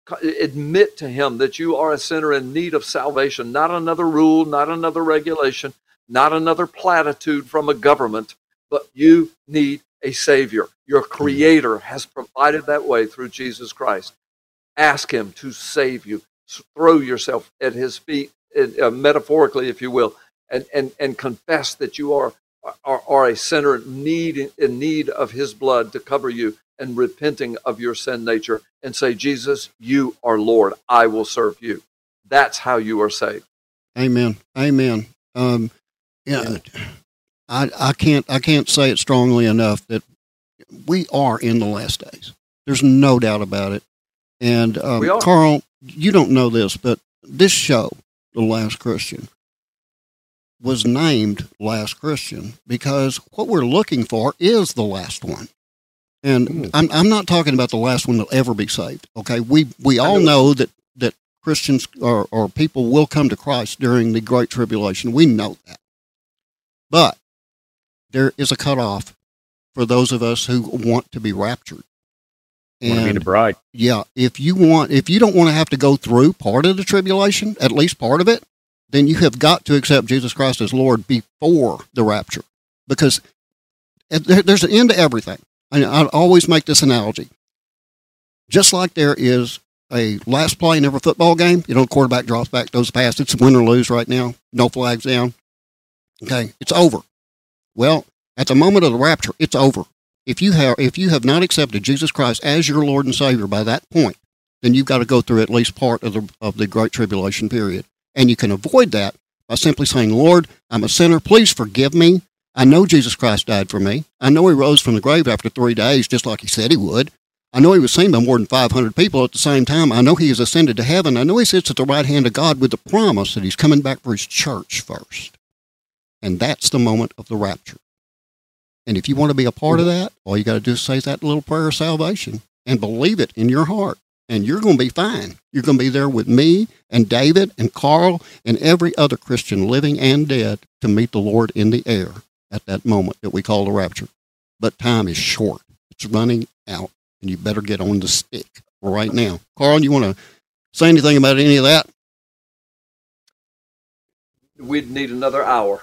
Admit to him that you are a sinner in need of salvation, not another rule, not another regulation, not another platitude from a government, but you need a Savior. Your Creator has provided that way through Jesus Christ. Ask him to save you. Throw yourself at his feet, uh, metaphorically, if you will, and, and, and confess that you are, are, are a sinner in need, in need of his blood to cover you, and repenting of your sin nature, and say, Jesus, you are Lord. I will serve you. That's how you are saved. Amen. Amen. Um, yeah, I, I can't I can't say it strongly enough that we are in the last days. There's no doubt about it. And um, We are. Carl, you don't know this, but this show, The Last Christian, was named Last Christian because what we're looking for is the last one. And I'm I'm not talking about the last one that'll ever be saved. Okay, we we all know that that Christians or, or people will come to Christ during the Great Tribulation. We know that, but there is a cutoff for those of us who want to be raptured. Want to be And the bride. yeah, if you want, if you don't want to have to go through part of the tribulation, at least part of it, then you have got to accept Jesus Christ as Lord before the rapture, because there- there's an end to everything. I, I always make this analogy. Just like there is a last play in every football game, you know, quarterback drops back, goes past, it's win or lose right now, no flags down. Okay, it's over. Well, at the moment of the rapture, it's over. If you have if you have not accepted Jesus Christ as your Lord and Savior by that point, then you've got to go through at least part of the of the Great Tribulation period. And you can avoid that by simply saying, Lord, I'm a sinner, please forgive me. I know Jesus Christ died for me. I know he rose from the grave after three days, just like he said he would. I know he was seen by more than five hundred people at the same time. I know he has ascended to heaven. I know he sits at the right hand of God with the promise that he's coming back for his church first. And that's the moment of the rapture. And if you want to be a part of that, all you got to do is say that little prayer of salvation and believe it in your heart. And you're going to be fine. You're going to be there with me and David and Carl and every other Christian living and dead to meet the Lord in the air at that moment that we call the rapture. But time is short. It's running out, and you better get on the stick right now. Carl, you want to say anything about any of that? We'd need another hour.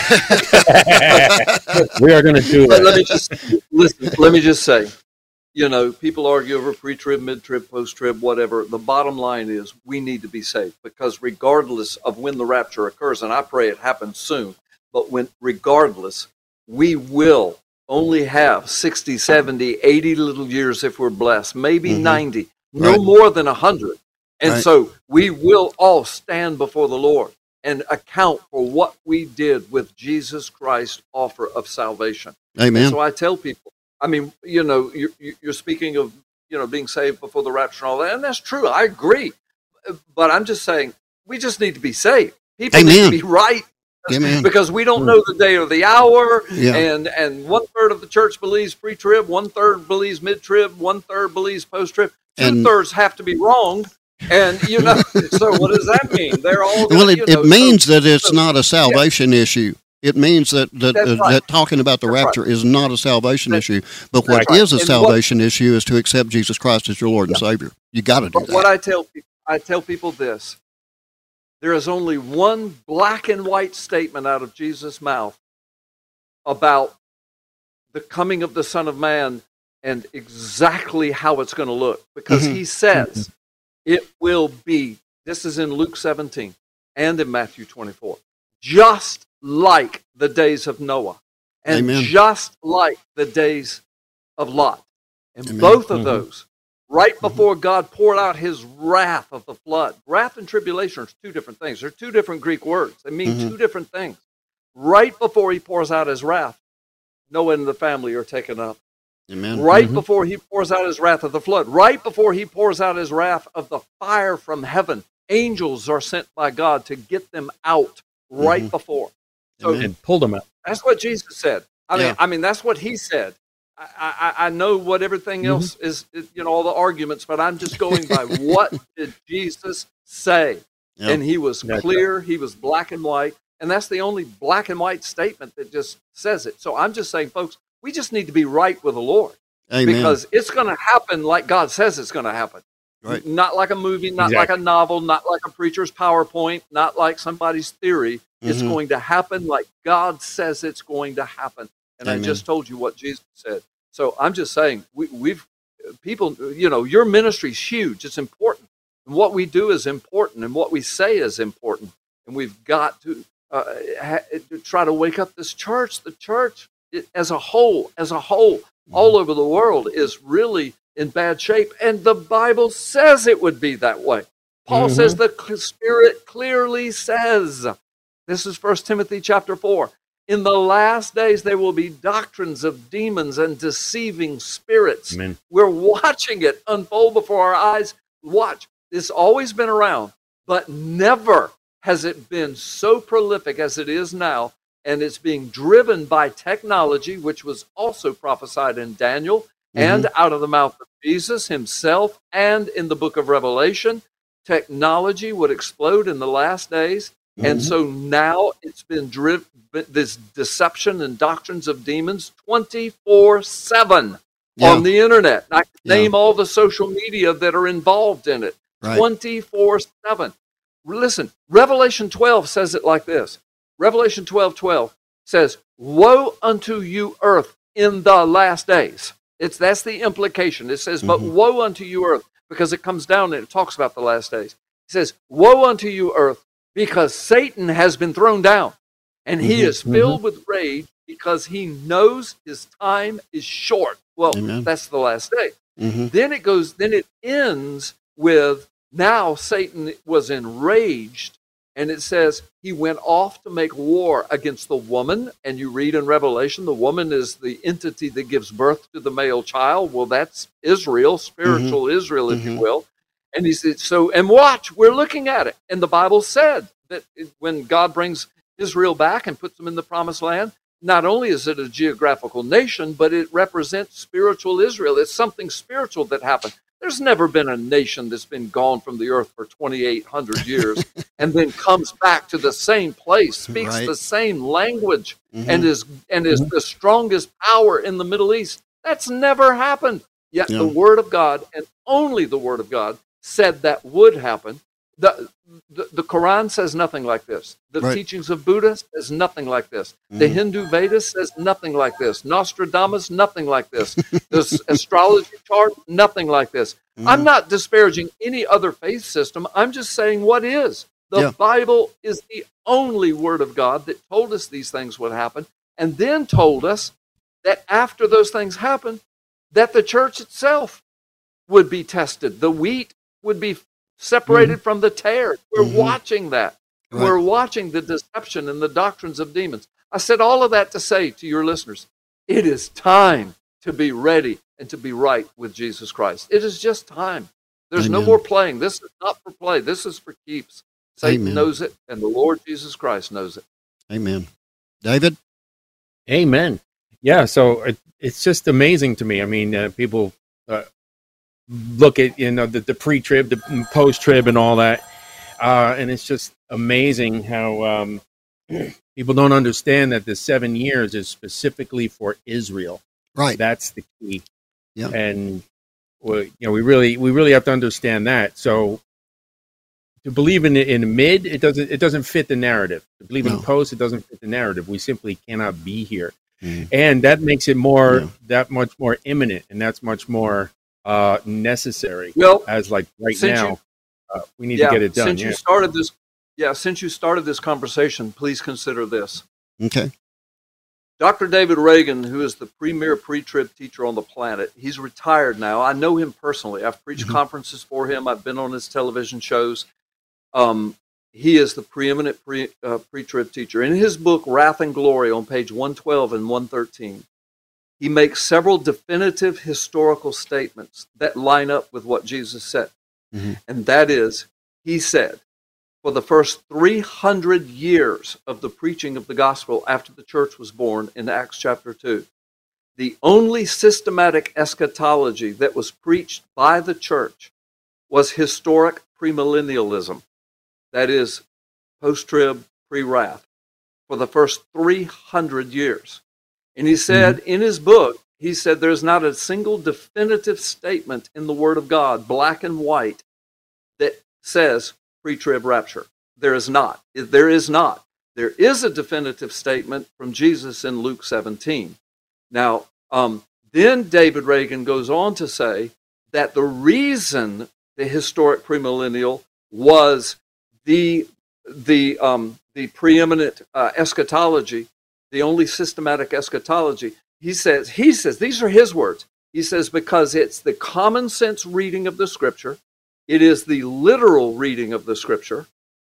We are going to do But let me it. just listen. Let me just say, you know, people argue over pre-trib, mid-trib, post-trib, whatever. The bottom line is we need to be saved, because regardless of when the rapture occurs, and I pray it happens soon, but when regardless, we will only have sixty, seventy, eighty little years if we're blessed, maybe Mhm. ninety, no Right. more than one hundred. And Right. so we will all stand before the Lord and account for what we did with Jesus Christ's offer of salvation. Amen. So I tell people, I mean, you know, you're, you're speaking of, you know, being saved before the rapture and all that, and that's true. I agree. But I'm just saying, we just need to be saved. People need Amen. to be right, Amen. because we don't know the day or the hour. Yeah. And and one third of the church believes pre-trib, one third believes mid-trib, one third believes post-trib. Two And- thirds have to be wrong. And, you know, so what does that mean? They're all gonna, Well, it, you know, it means so, that it's so- not a salvation issue. It means that that, uh, right. that talking about the That's rapture right. is not a salvation That's, issue, but what right. is a And salvation what, issue is to accept Jesus Christ as your Lord and yeah. Savior. You got to do But that. what I tell people, I tell people this: there is only one black and white statement out of Jesus' mouth about the coming of the Son of Man and exactly how it's going to look, because mm-hmm. he says mm-hmm. it will be. This is in Luke seventeen and in Matthew twenty-four. Just like the days of Noah, and Amen. just like the days of Lot. And Amen. both of mm-hmm. those, right before mm-hmm. God poured out his wrath of the flood. Wrath and tribulation are two different things. They're two different Greek words. They mean mm-hmm. two different things. Right before he pours out his wrath, Noah and the family are taken up. Amen. Right mm-hmm. before he pours out his wrath of the flood, right before he pours out his wrath of the fire from heaven, angels are sent by God to get them out right mm-hmm. before. So and pulled them out. That's what Jesus said. I yeah. mean, I mean, that's what he said. I, I, I know what everything mm-hmm. else is, you know, all the arguments, but I'm just going by what did Jesus say? Yep. And he was that's clear. Right. He was black and white. And that's the only black and white statement that just says it. So I'm just saying, folks, we just need to be right with the Lord. Amen. Because it's going to happen like God says it's going to happen. Right. Not like a movie, not exactly. like a novel, not like a preacher's PowerPoint, not like somebody's theory. Mm-hmm. It's going to happen like God says it's going to happen. And Amen. I just told you what Jesus said. So I'm just saying, we, we've people, you know, your ministry is huge. It's important. And what we do is important. And what we say is important. And we've got to uh, ha- try to wake up this church. The church it, as a whole, as a whole, mm-hmm. all over the world is really in bad shape. And the Bible says it would be that way. Paul mm-hmm. says the Spirit clearly says, this is First Timothy chapter four, in the last days there will be doctrines of demons and deceiving spirits. Amen. We're watching it unfold before our eyes. Watch. It's always been around, but never has it been so prolific as it is now. And it's being driven by technology, which was also prophesied in Daniel mm-hmm. and out of the mouth of Jesus himself and in the book of Revelation. Technology would explode in the last days. Mm-hmm. And so now it's been driven, this deception and doctrines of demons twenty-four seven yeah. on the internet. I can yeah. name all the social media that are involved in it. Right. twenty-four seven. Listen, Revelation twelve says it like this. Revelation twelve twelve says, woe unto you, earth, in the last days. It's that's the implication. It says, but mm-hmm. woe unto you, earth, because it comes down and it talks about the last days. It says, woe unto you, earth, because Satan has been thrown down, and he mm-hmm. is filled mm-hmm. with rage because he knows his time is short. Well, Amen. That's the last day. Mm-hmm. Then it goes, then it ends with, now Satan was enraged, and it says he went off to make war against the woman. And you read in Revelation, the woman is the entity that gives birth to the male child. Well, that's Israel, spiritual mm-hmm. Israel, if mm-hmm. you will. And he said, so, and watch, we're looking at it. And the Bible said that when God brings Israel back and puts them in the promised land, not only is it a geographical nation, but it represents spiritual Israel. It's something spiritual that happened. There's never been a nation that's been gone from the earth for twenty-eight hundred years and then comes back to the same place, speaks right. the same language, mm-hmm. and is and is mm-hmm. the strongest power in the Middle East. That's never happened. Yet yeah. the Word of God, and only the Word of God, said that would happen. The, the, the Quran says nothing like this. The right. teachings of Buddha says nothing like this. Mm-hmm. The Hindu Vedas says nothing like this. Nostradamus, nothing like this. The astrology chart, nothing like this. Mm-hmm. I'm not disparaging any other faith system. I'm just saying what is. The yeah. Bible is the only Word of God that told us these things would happen, and then told us that after those things happen, that the church itself would be tested. The wheat would be separated mm-hmm. from the tare. We're mm-hmm. watching that. Right. We're watching the deception and the doctrines of demons. I said all of that to say to your listeners, it is time to be ready and to be right with Jesus Christ. It is just time. There's Amen. No more playing. This is not for play. This is for keeps. Satan Amen. Knows it, and the Lord Jesus Christ knows it. Amen. David? Amen. Yeah, so it, it's just amazing to me. I mean, uh, people... Uh, look at, you know, the, the pre-trib, the post-trib and all that. Uh, and it's just amazing how um, people don't understand that the seven years is specifically for Israel. Right. That's the key. Yeah. And well, you know, we really we really have to understand that. So to believe in in mid, it doesn't it doesn't fit the narrative. To believe No. in post, it doesn't fit the narrative. We simply cannot be here, Mm. and that makes it more Yeah. that much more imminent, and that's much more uh, necessary. Well, as like right since now, you- uh, we need yeah, to get it done. Since Yeah. you started this, yeah, since you started this conversation, please consider this. Okay. Doctor David Reagan, who is the premier pre-trib teacher on the planet, he's retired now. I know him personally. I've preached Mhm. conferences for him. I've been on his television shows. Um, he is the preeminent pre, uh, pre-trib teacher. In his book, Wrath and Glory, on page one twelve and one thirteen, he makes several definitive historical statements that line up with what Jesus said. Mhm. And that is, he said, for the first three hundred years of the preaching of the gospel after the church was born in Acts chapter two, the only systematic eschatology that was preached by the church was historic premillennialism. That is, post-trib, pre-wrath, for the first three hundred years. And he said mm-hmm. in his book, he said there's not a single definitive statement in the Word of God, black and white, that says pre-trib rapture. There is not. There is not. There is a definitive statement from Jesus in Luke seventeen. Now, um, then David Reagan goes on to say that the reason the historic premillennial was the the um, the preeminent uh, eschatology, the only systematic eschatology. He says he says these are his words. He says because it's the common sense reading of the Scripture. It is the literal reading of the Scripture.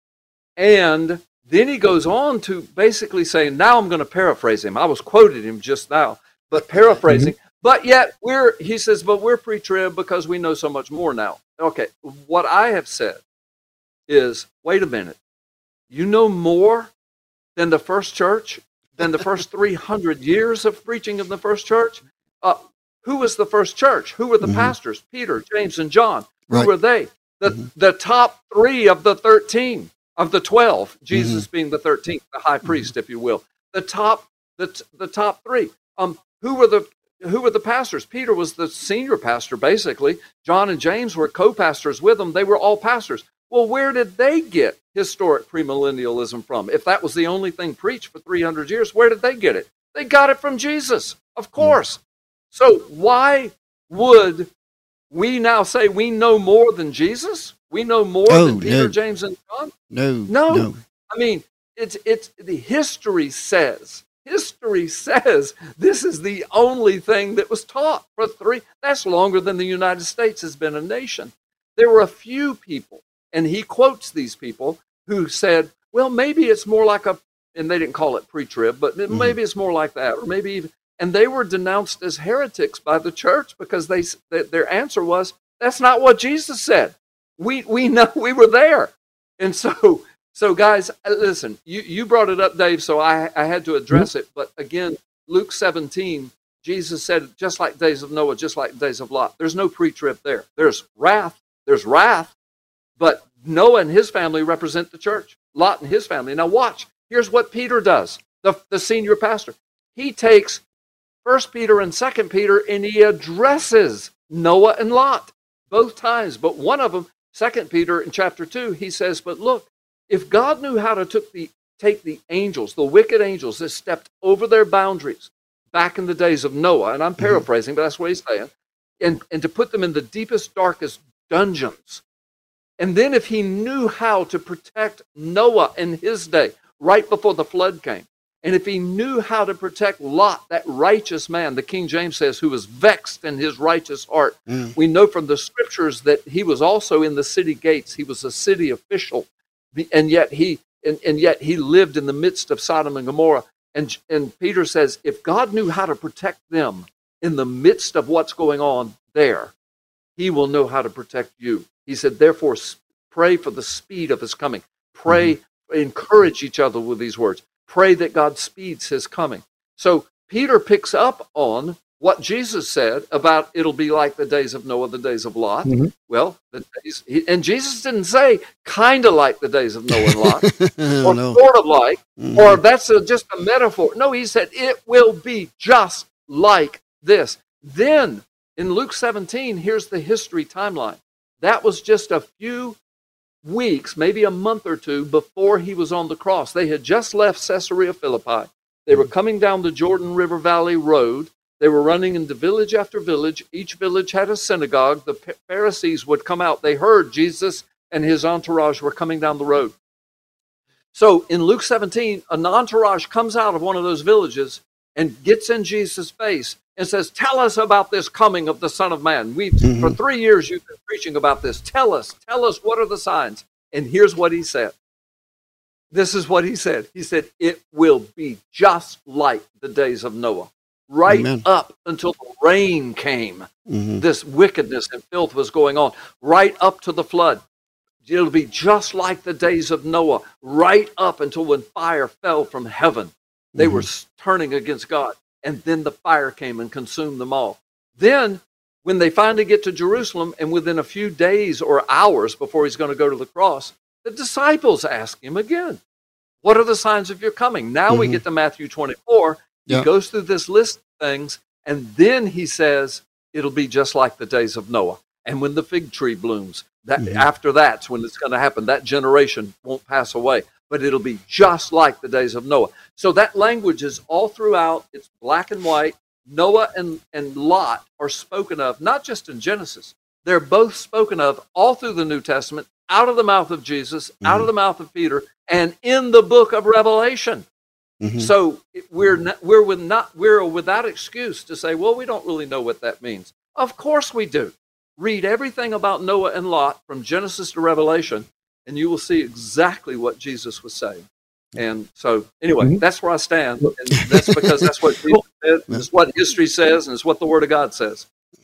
And then he goes on to basically say, now I'm going to paraphrase him. I was quoting him just now, but paraphrasing. Mm-hmm. But yet, we're, he says, but we're pre-trib because we know so much more now. Okay, what I have said is, wait a minute. You know more than the first church, than the first three hundred years of preaching of the first church? Uh, who was the first church? Who were the mm-hmm. pastors? Peter, James, and John. Who right. were they? The, mm-hmm. the top three of the thirteen, of the twelve, Jesus mm-hmm. being the thirteenth, the high priest, mm-hmm. if you will. The top, the, the top three. Um, who were the who were the pastors? Peter was the senior pastor, basically. John and James were co-pastors with him. They were all pastors. Well, where did they get historic premillennialism from? If that was the only thing preached for three hundred years, where did they get it? They got it from Jesus, of course. Mm-hmm. So why would we now say we know more than Jesus? We know more oh, than Peter, no. James, and John? No, no. No. I mean, it's it's the history says. History says this is the only thing that was taught for three. That's longer than the United States has been a nation. There were a few people, and he quotes these people who said, well, maybe it's more like a, and they didn't call it pre-trib, but mm-hmm. maybe it's more like that, or maybe even, and they were denounced as heretics by the church because they their answer was, that's not what Jesus said. We we know we were there. And so, so guys, listen, you, you brought it up, Dave, so I, I had to address it. But again, Luke seventeen, Jesus said, just like days of Noah, just like days of Lot, there's no pre-trib there. There's wrath, there's wrath, but Noah and his family represent the church. Lot and his family. Now watch, here's what Peter does, the, the senior pastor. He takes First Peter and Second Peter, and he addresses Noah and Lot both times. But one of them, Second Peter in chapter two, he says, but look, if God knew how to took the, take the angels, the wicked angels that stepped over their boundaries back in the days of Noah, and I'm paraphrasing, but that's what he's saying, and, and to put them in the deepest, darkest dungeons, and then if he knew how to protect Noah in his day, right before the flood came, and if he knew how to protect Lot, that righteous man, the King James says, who was vexed in his righteous heart, mm. we know from the scriptures that he was also in the city gates. He was a city official, and yet he and, and yet he lived in the midst of Sodom and Gomorrah. And, and Peter says, if God knew how to protect them in the midst of what's going on there, he will know how to protect you. He said, therefore, pray for the speed of his coming. Pray, mm-hmm. encourage each other with these words. Pray that God speeds his coming. So Peter picks up on what Jesus said about it'll be like the days of Noah, the days of Lot. Mm-hmm. Well, the days, and Jesus didn't say kind of like the days of Noah and Lot, or no. sort of like, mm-hmm. or that's a, just a metaphor. No, he said it will be just like this. Then in Luke seventeen, here's the history timeline. That was just a few weeks, maybe a month or two before he was on the cross. They had just left Caesarea Philippi. They were coming down the Jordan River Valley Road. They were running into village after village. Each village had a synagogue. The Pharisees would come out. They heard Jesus and his entourage were coming down the road. So in Luke seventeen, an entourage comes out of one of those villages and gets in Jesus' face and says, tell us about this coming of the Son of Man. We've mm-hmm. For three years you've been preaching about this. Tell us, tell us what are the signs? And here's what he said. This is what he said. He said, it will be just like the days of Noah. Right Amen. Up until the rain came, mm-hmm. this wickedness and filth was going on. Right up to the flood. It'll be just like the days of Noah. Right up until when fire fell from heaven. They mm-hmm. were turning against God. And then the fire came and consumed them all. Then, when they finally get to Jerusalem, and within a few days or hours before he's going to go to the cross, the disciples ask him again, what are the signs of your coming? Now mm-hmm. we get to Matthew twenty-four. He yeah. goes through this list of things, and then he says, it'll be just like the days of Noah. And when the fig tree blooms, that mm-hmm. after that's when it's going to happen. That generation won't pass away, but it'll be just like the days of Noah. So that language is all throughout. It's black and white. Noah and, and Lot are spoken of, not just in Genesis. They're both spoken of all through the New Testament, out of the mouth of Jesus, mm-hmm. out of the mouth of Peter, and in the book of Revelation. Mm-hmm. So we're not, we're with not we're without excuse to say, well, we don't really know what that means. Of course we do. Read everything about Noah and Lot from Genesis to Revelation, and you will see exactly what Jesus was saying. And so, anyway, mm-hmm. that's where I stand, and that's because that's what Jesus said, it's what history says, and it's what the Word of God says.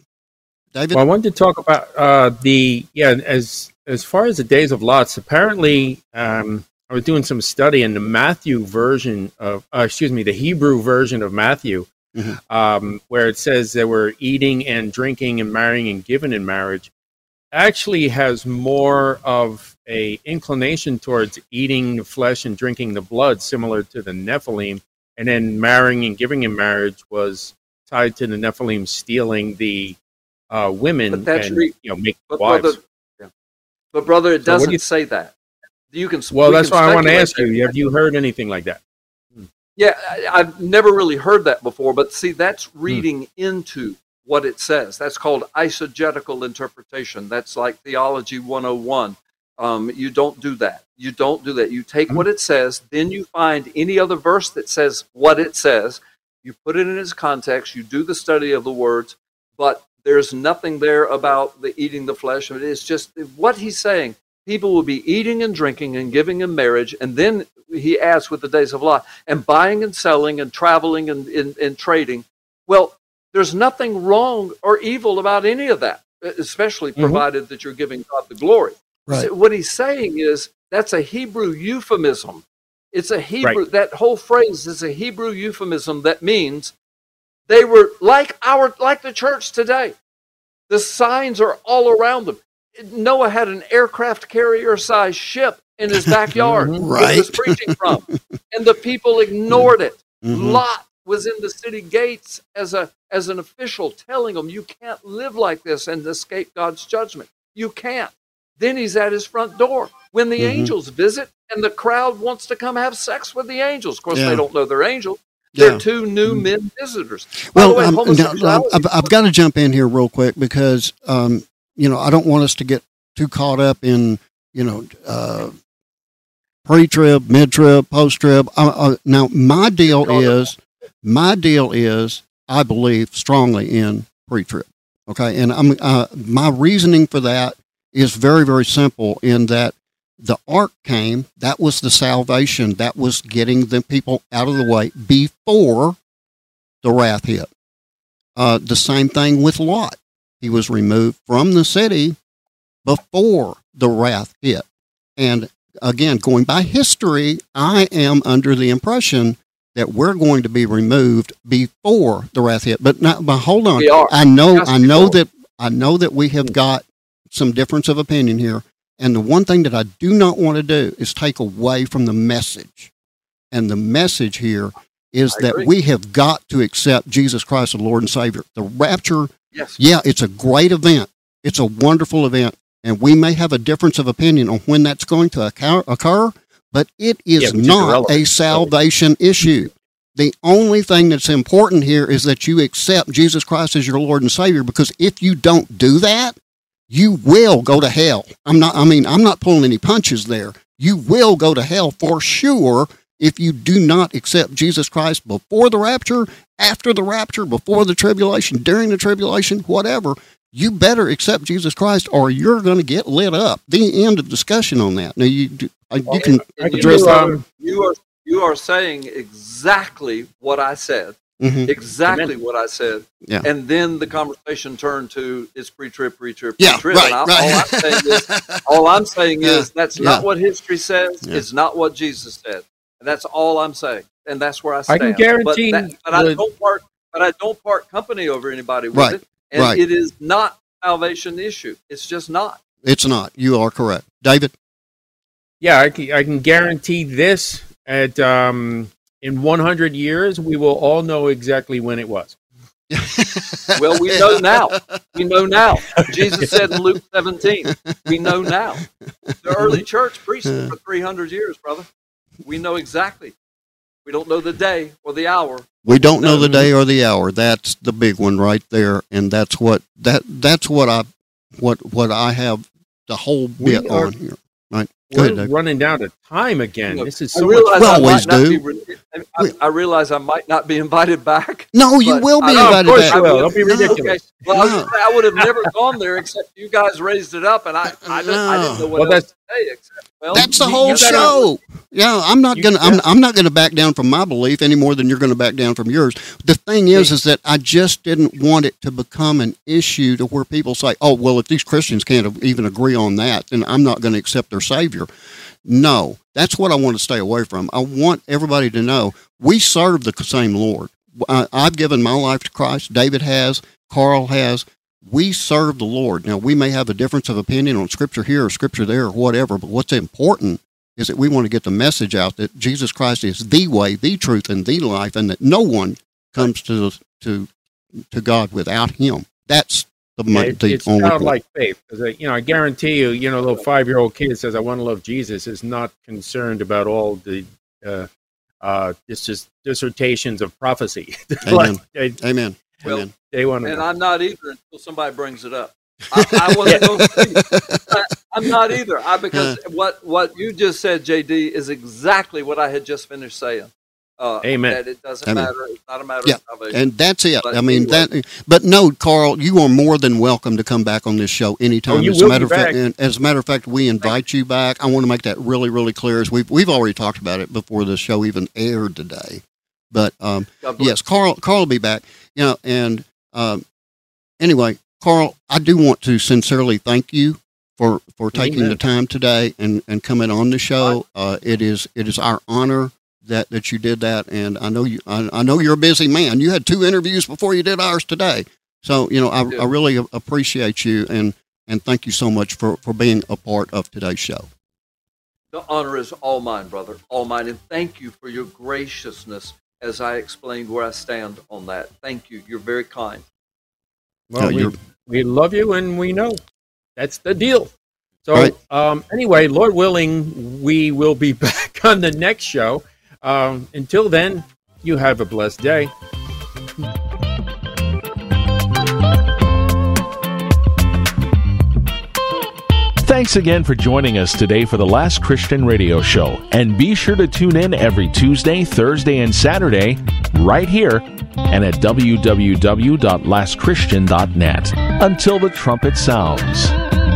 David, well, I wanted to talk about uh, the yeah as as far as the days of Lot. Apparently, um, I was doing some study in the Matthew version of, uh, excuse me, the Hebrew version of Matthew, mm-hmm. um, where it says they were eating and drinking and marrying and giving in marriage. Actually, has more of a inclination towards eating the flesh and drinking the blood, similar to the Nephilim, and then marrying and giving in marriage was tied to the Nephilim stealing the uh, women and re- you know make but wives. Brother, yeah. But brother, it doesn't so you, say that. You can. Well, we that's can why I want to ask you: have you heard anything like that? Yeah, I've never really heard that before. But see, that's reading hmm. into what it says. That's called eisegetical interpretation. That's like theology one oh one. Um, you don't do that. You don't do that. You take what it says, then you find any other verse that says what it says. You put it in its context. You do the study of the words, but there's nothing there about the eating the flesh. It's just what he's saying. People will be eating and drinking and giving in marriage, and then he adds with the days of Lot, and buying and selling and traveling and, and, and trading. Well, there's nothing wrong or evil about any of that, especially mm-hmm. provided that you're giving God the glory. Right. So what he's saying is that's a Hebrew euphemism. It's a Hebrew, right. that whole phrase is a Hebrew euphemism that means they were like our, like the church today. The signs are all around them. Noah had an aircraft carrier sized ship in his backyard right. that he was preaching from, and the people ignored it. Mm-hmm. Lot was in the city gates as a as an official telling them, you can't live like this and escape God's judgment. You can't. Then he's at his front door when the mm-hmm. angels visit, and the crowd wants to come have sex with the angels. Of course, yeah. they don't know they're angels. They're yeah. two new men visitors. Well, way, um, now, I've, I've got to jump in here real quick because, um, you know, I don't want us to get too caught up in, you know, uh, pre-trib, mid-trib, post-trib. Uh, uh, now, my deal is, my deal is, I believe strongly in pre-trib. Okay, and I'm uh, my reasoning for that is very, very simple. In that the ark came, that was the salvation, that was getting the people out of the way before the wrath hit. Uh, the same thing with Lot. He was removed from the city before the wrath hit. And again, going by history, I am under the impression that we're going to be removed before the wrath hit. But now, but hold on, We are. I know, Yes, I we know are. that I know that we have got some difference of opinion here, and the one thing that I do not want to do is take away from the message. And the message here is I that agree. we have got to accept Jesus Christ as Lord and Savior. The rapture, Yes. yeah, it's a great event. It's a wonderful event, and we may have a difference of opinion on when that's going to occur, occur but it is Yeah, which is not irrelevant. a salvation issue. The only thing that's important here is that you accept Jesus Christ as your Lord and Savior, because if you don't do that, you will go to hell. I'm not, I mean, I'm not pulling any punches there. You will go to hell for sure if you do not accept Jesus Christ before the rapture, after the rapture, before the tribulation, during the tribulation, whatever. You better accept Jesus Christ or you're going to get lit up. The end of discussion on that. Now, you, you can And address you, that. are, you are you are saying exactly what I said. Mhm. Exactly what I said. Yeah. And then the conversation turned to it's pre-trib, pre-trib, Yeah, pre-trib. right, and I, right. all I'm saying is, all I'm saying Yeah, is that's yeah. not what history says. Yeah. It's not what Jesus said. And that's all I'm saying. And that's where I I stand. can guarantee But, that, but I the- don't part. But I don't part company over anybody with Right, it. And right. it is not a salvation issue. It's just not. It's not. You are correct. David? Yeah, I can, I can guarantee this. At um, in one hundred years, we will all know exactly when it was. Well, we know now. We know now. Jesus said in Luke seventeen, we know now. The early church preached it for three hundred years, brother. We know exactly. We don't know the day or the hour. We don't know the day or the hour. That's the big one right there, and that's what that that's what I what what I have the whole We bit are- on here. Right? Go ahead, We're Dave. running down to time again. You know, This is I so realize much We I always might not do. be re- I, I realize I might not be invited back. No, you but will be I- No, of invited course back. you will. would- Don't be No. ridiculous. Okay. Well, I, was No. gonna say, I would have never gone there except you guys raised it up, and I I, didn't, I didn't know what Well, else that's- to say. Except, well, That's the You- whole you gotta- show. Yeah, I'm not You- gonna. I'm, yeah. I'm not gonna back down from my belief any more than you're gonna back down from yours. The thing is, is that I just didn't want it to become an issue to where people say, "Oh, well, if these Christians can't even agree on that, then I'm not going to accept their Savior." No, that's what I want to stay away from. I want everybody to know we serve the same Lord. I, I've given my life to Christ. David has. Carl has. We serve the Lord. Now, we may have a difference of opinion on Scripture here or Scripture there or whatever, but what's important is that we want to get the message out that Jesus Christ is the way, the truth, and the life, and that no one comes to to to God without Him. That's the, Yeah, mo- it, the it's only point. childlike faith. 'Cause, uh, you know, I guarantee you, you know, a little five-year-old kid says, "I want to love Jesus," is not concerned about all the uh, uh, this just dissertations of prophecy. Like, Amen. they, Amen. Well, Amen. they want and to. I'm not either until somebody brings it up. I, I want to know. I, I'm not either. I because what what you just said, J D, is exactly what I had just finished saying. Uh, Amen. That it doesn't Amen. matter. It's not a matter Yeah, of salvation. And that's it. But I mean anyway. that. But no, Carl, you are more than welcome to come back on this show anytime. Oh, you as a will matter be of fact, back. and as a matter of fact, we invite you back. I want to make that really, really clear. As we've we've already talked about it before the show even aired today. But um, God bless. yes, Carl, Carl will be back. You know, and um, anyway, Carl, I do want to sincerely thank you for for taking Amen. the time today and and coming on the show. Uh, it is it is our honor that that you did that, and I know you I, I know you're a busy man. You had two interviews before you did ours today, so you know I, did. I really appreciate you and and thank you so much for for being a part of today's show. The honor is all mine, brother, all mine, and thank you for your graciousness as I explained where I stand on that. Thank you. You're very kind. Well, Yeah, we, you're- we love you, and we know that's the deal. So, Right. um, anyway, Lord willing, we will be back on the next show. Um, until then, you have a blessed day. Thanks again for joining us today for the Last Christian Radio Show. And be sure to tune in every Tuesday, Thursday, and Saturday right here and at w w w dot last christian dot net. Until the trumpet sounds.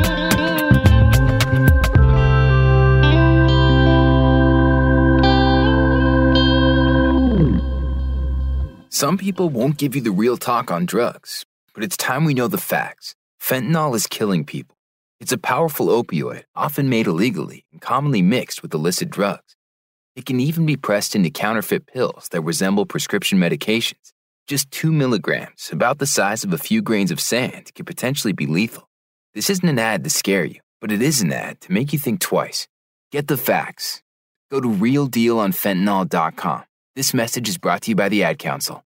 Some people won't give you the real talk on drugs, but it's time we know the facts. Fentanyl is killing people. It's a powerful opioid, often made illegally and commonly mixed with illicit drugs. It can even be pressed into counterfeit pills that resemble prescription medications. Just two milligrams, about the size of a few grains of sand, can potentially be lethal. This isn't an ad to scare you, but it is an ad to make you think twice. Get the facts. Go to real deal on fentanyl dot com. This message is brought to you by the Ad Council.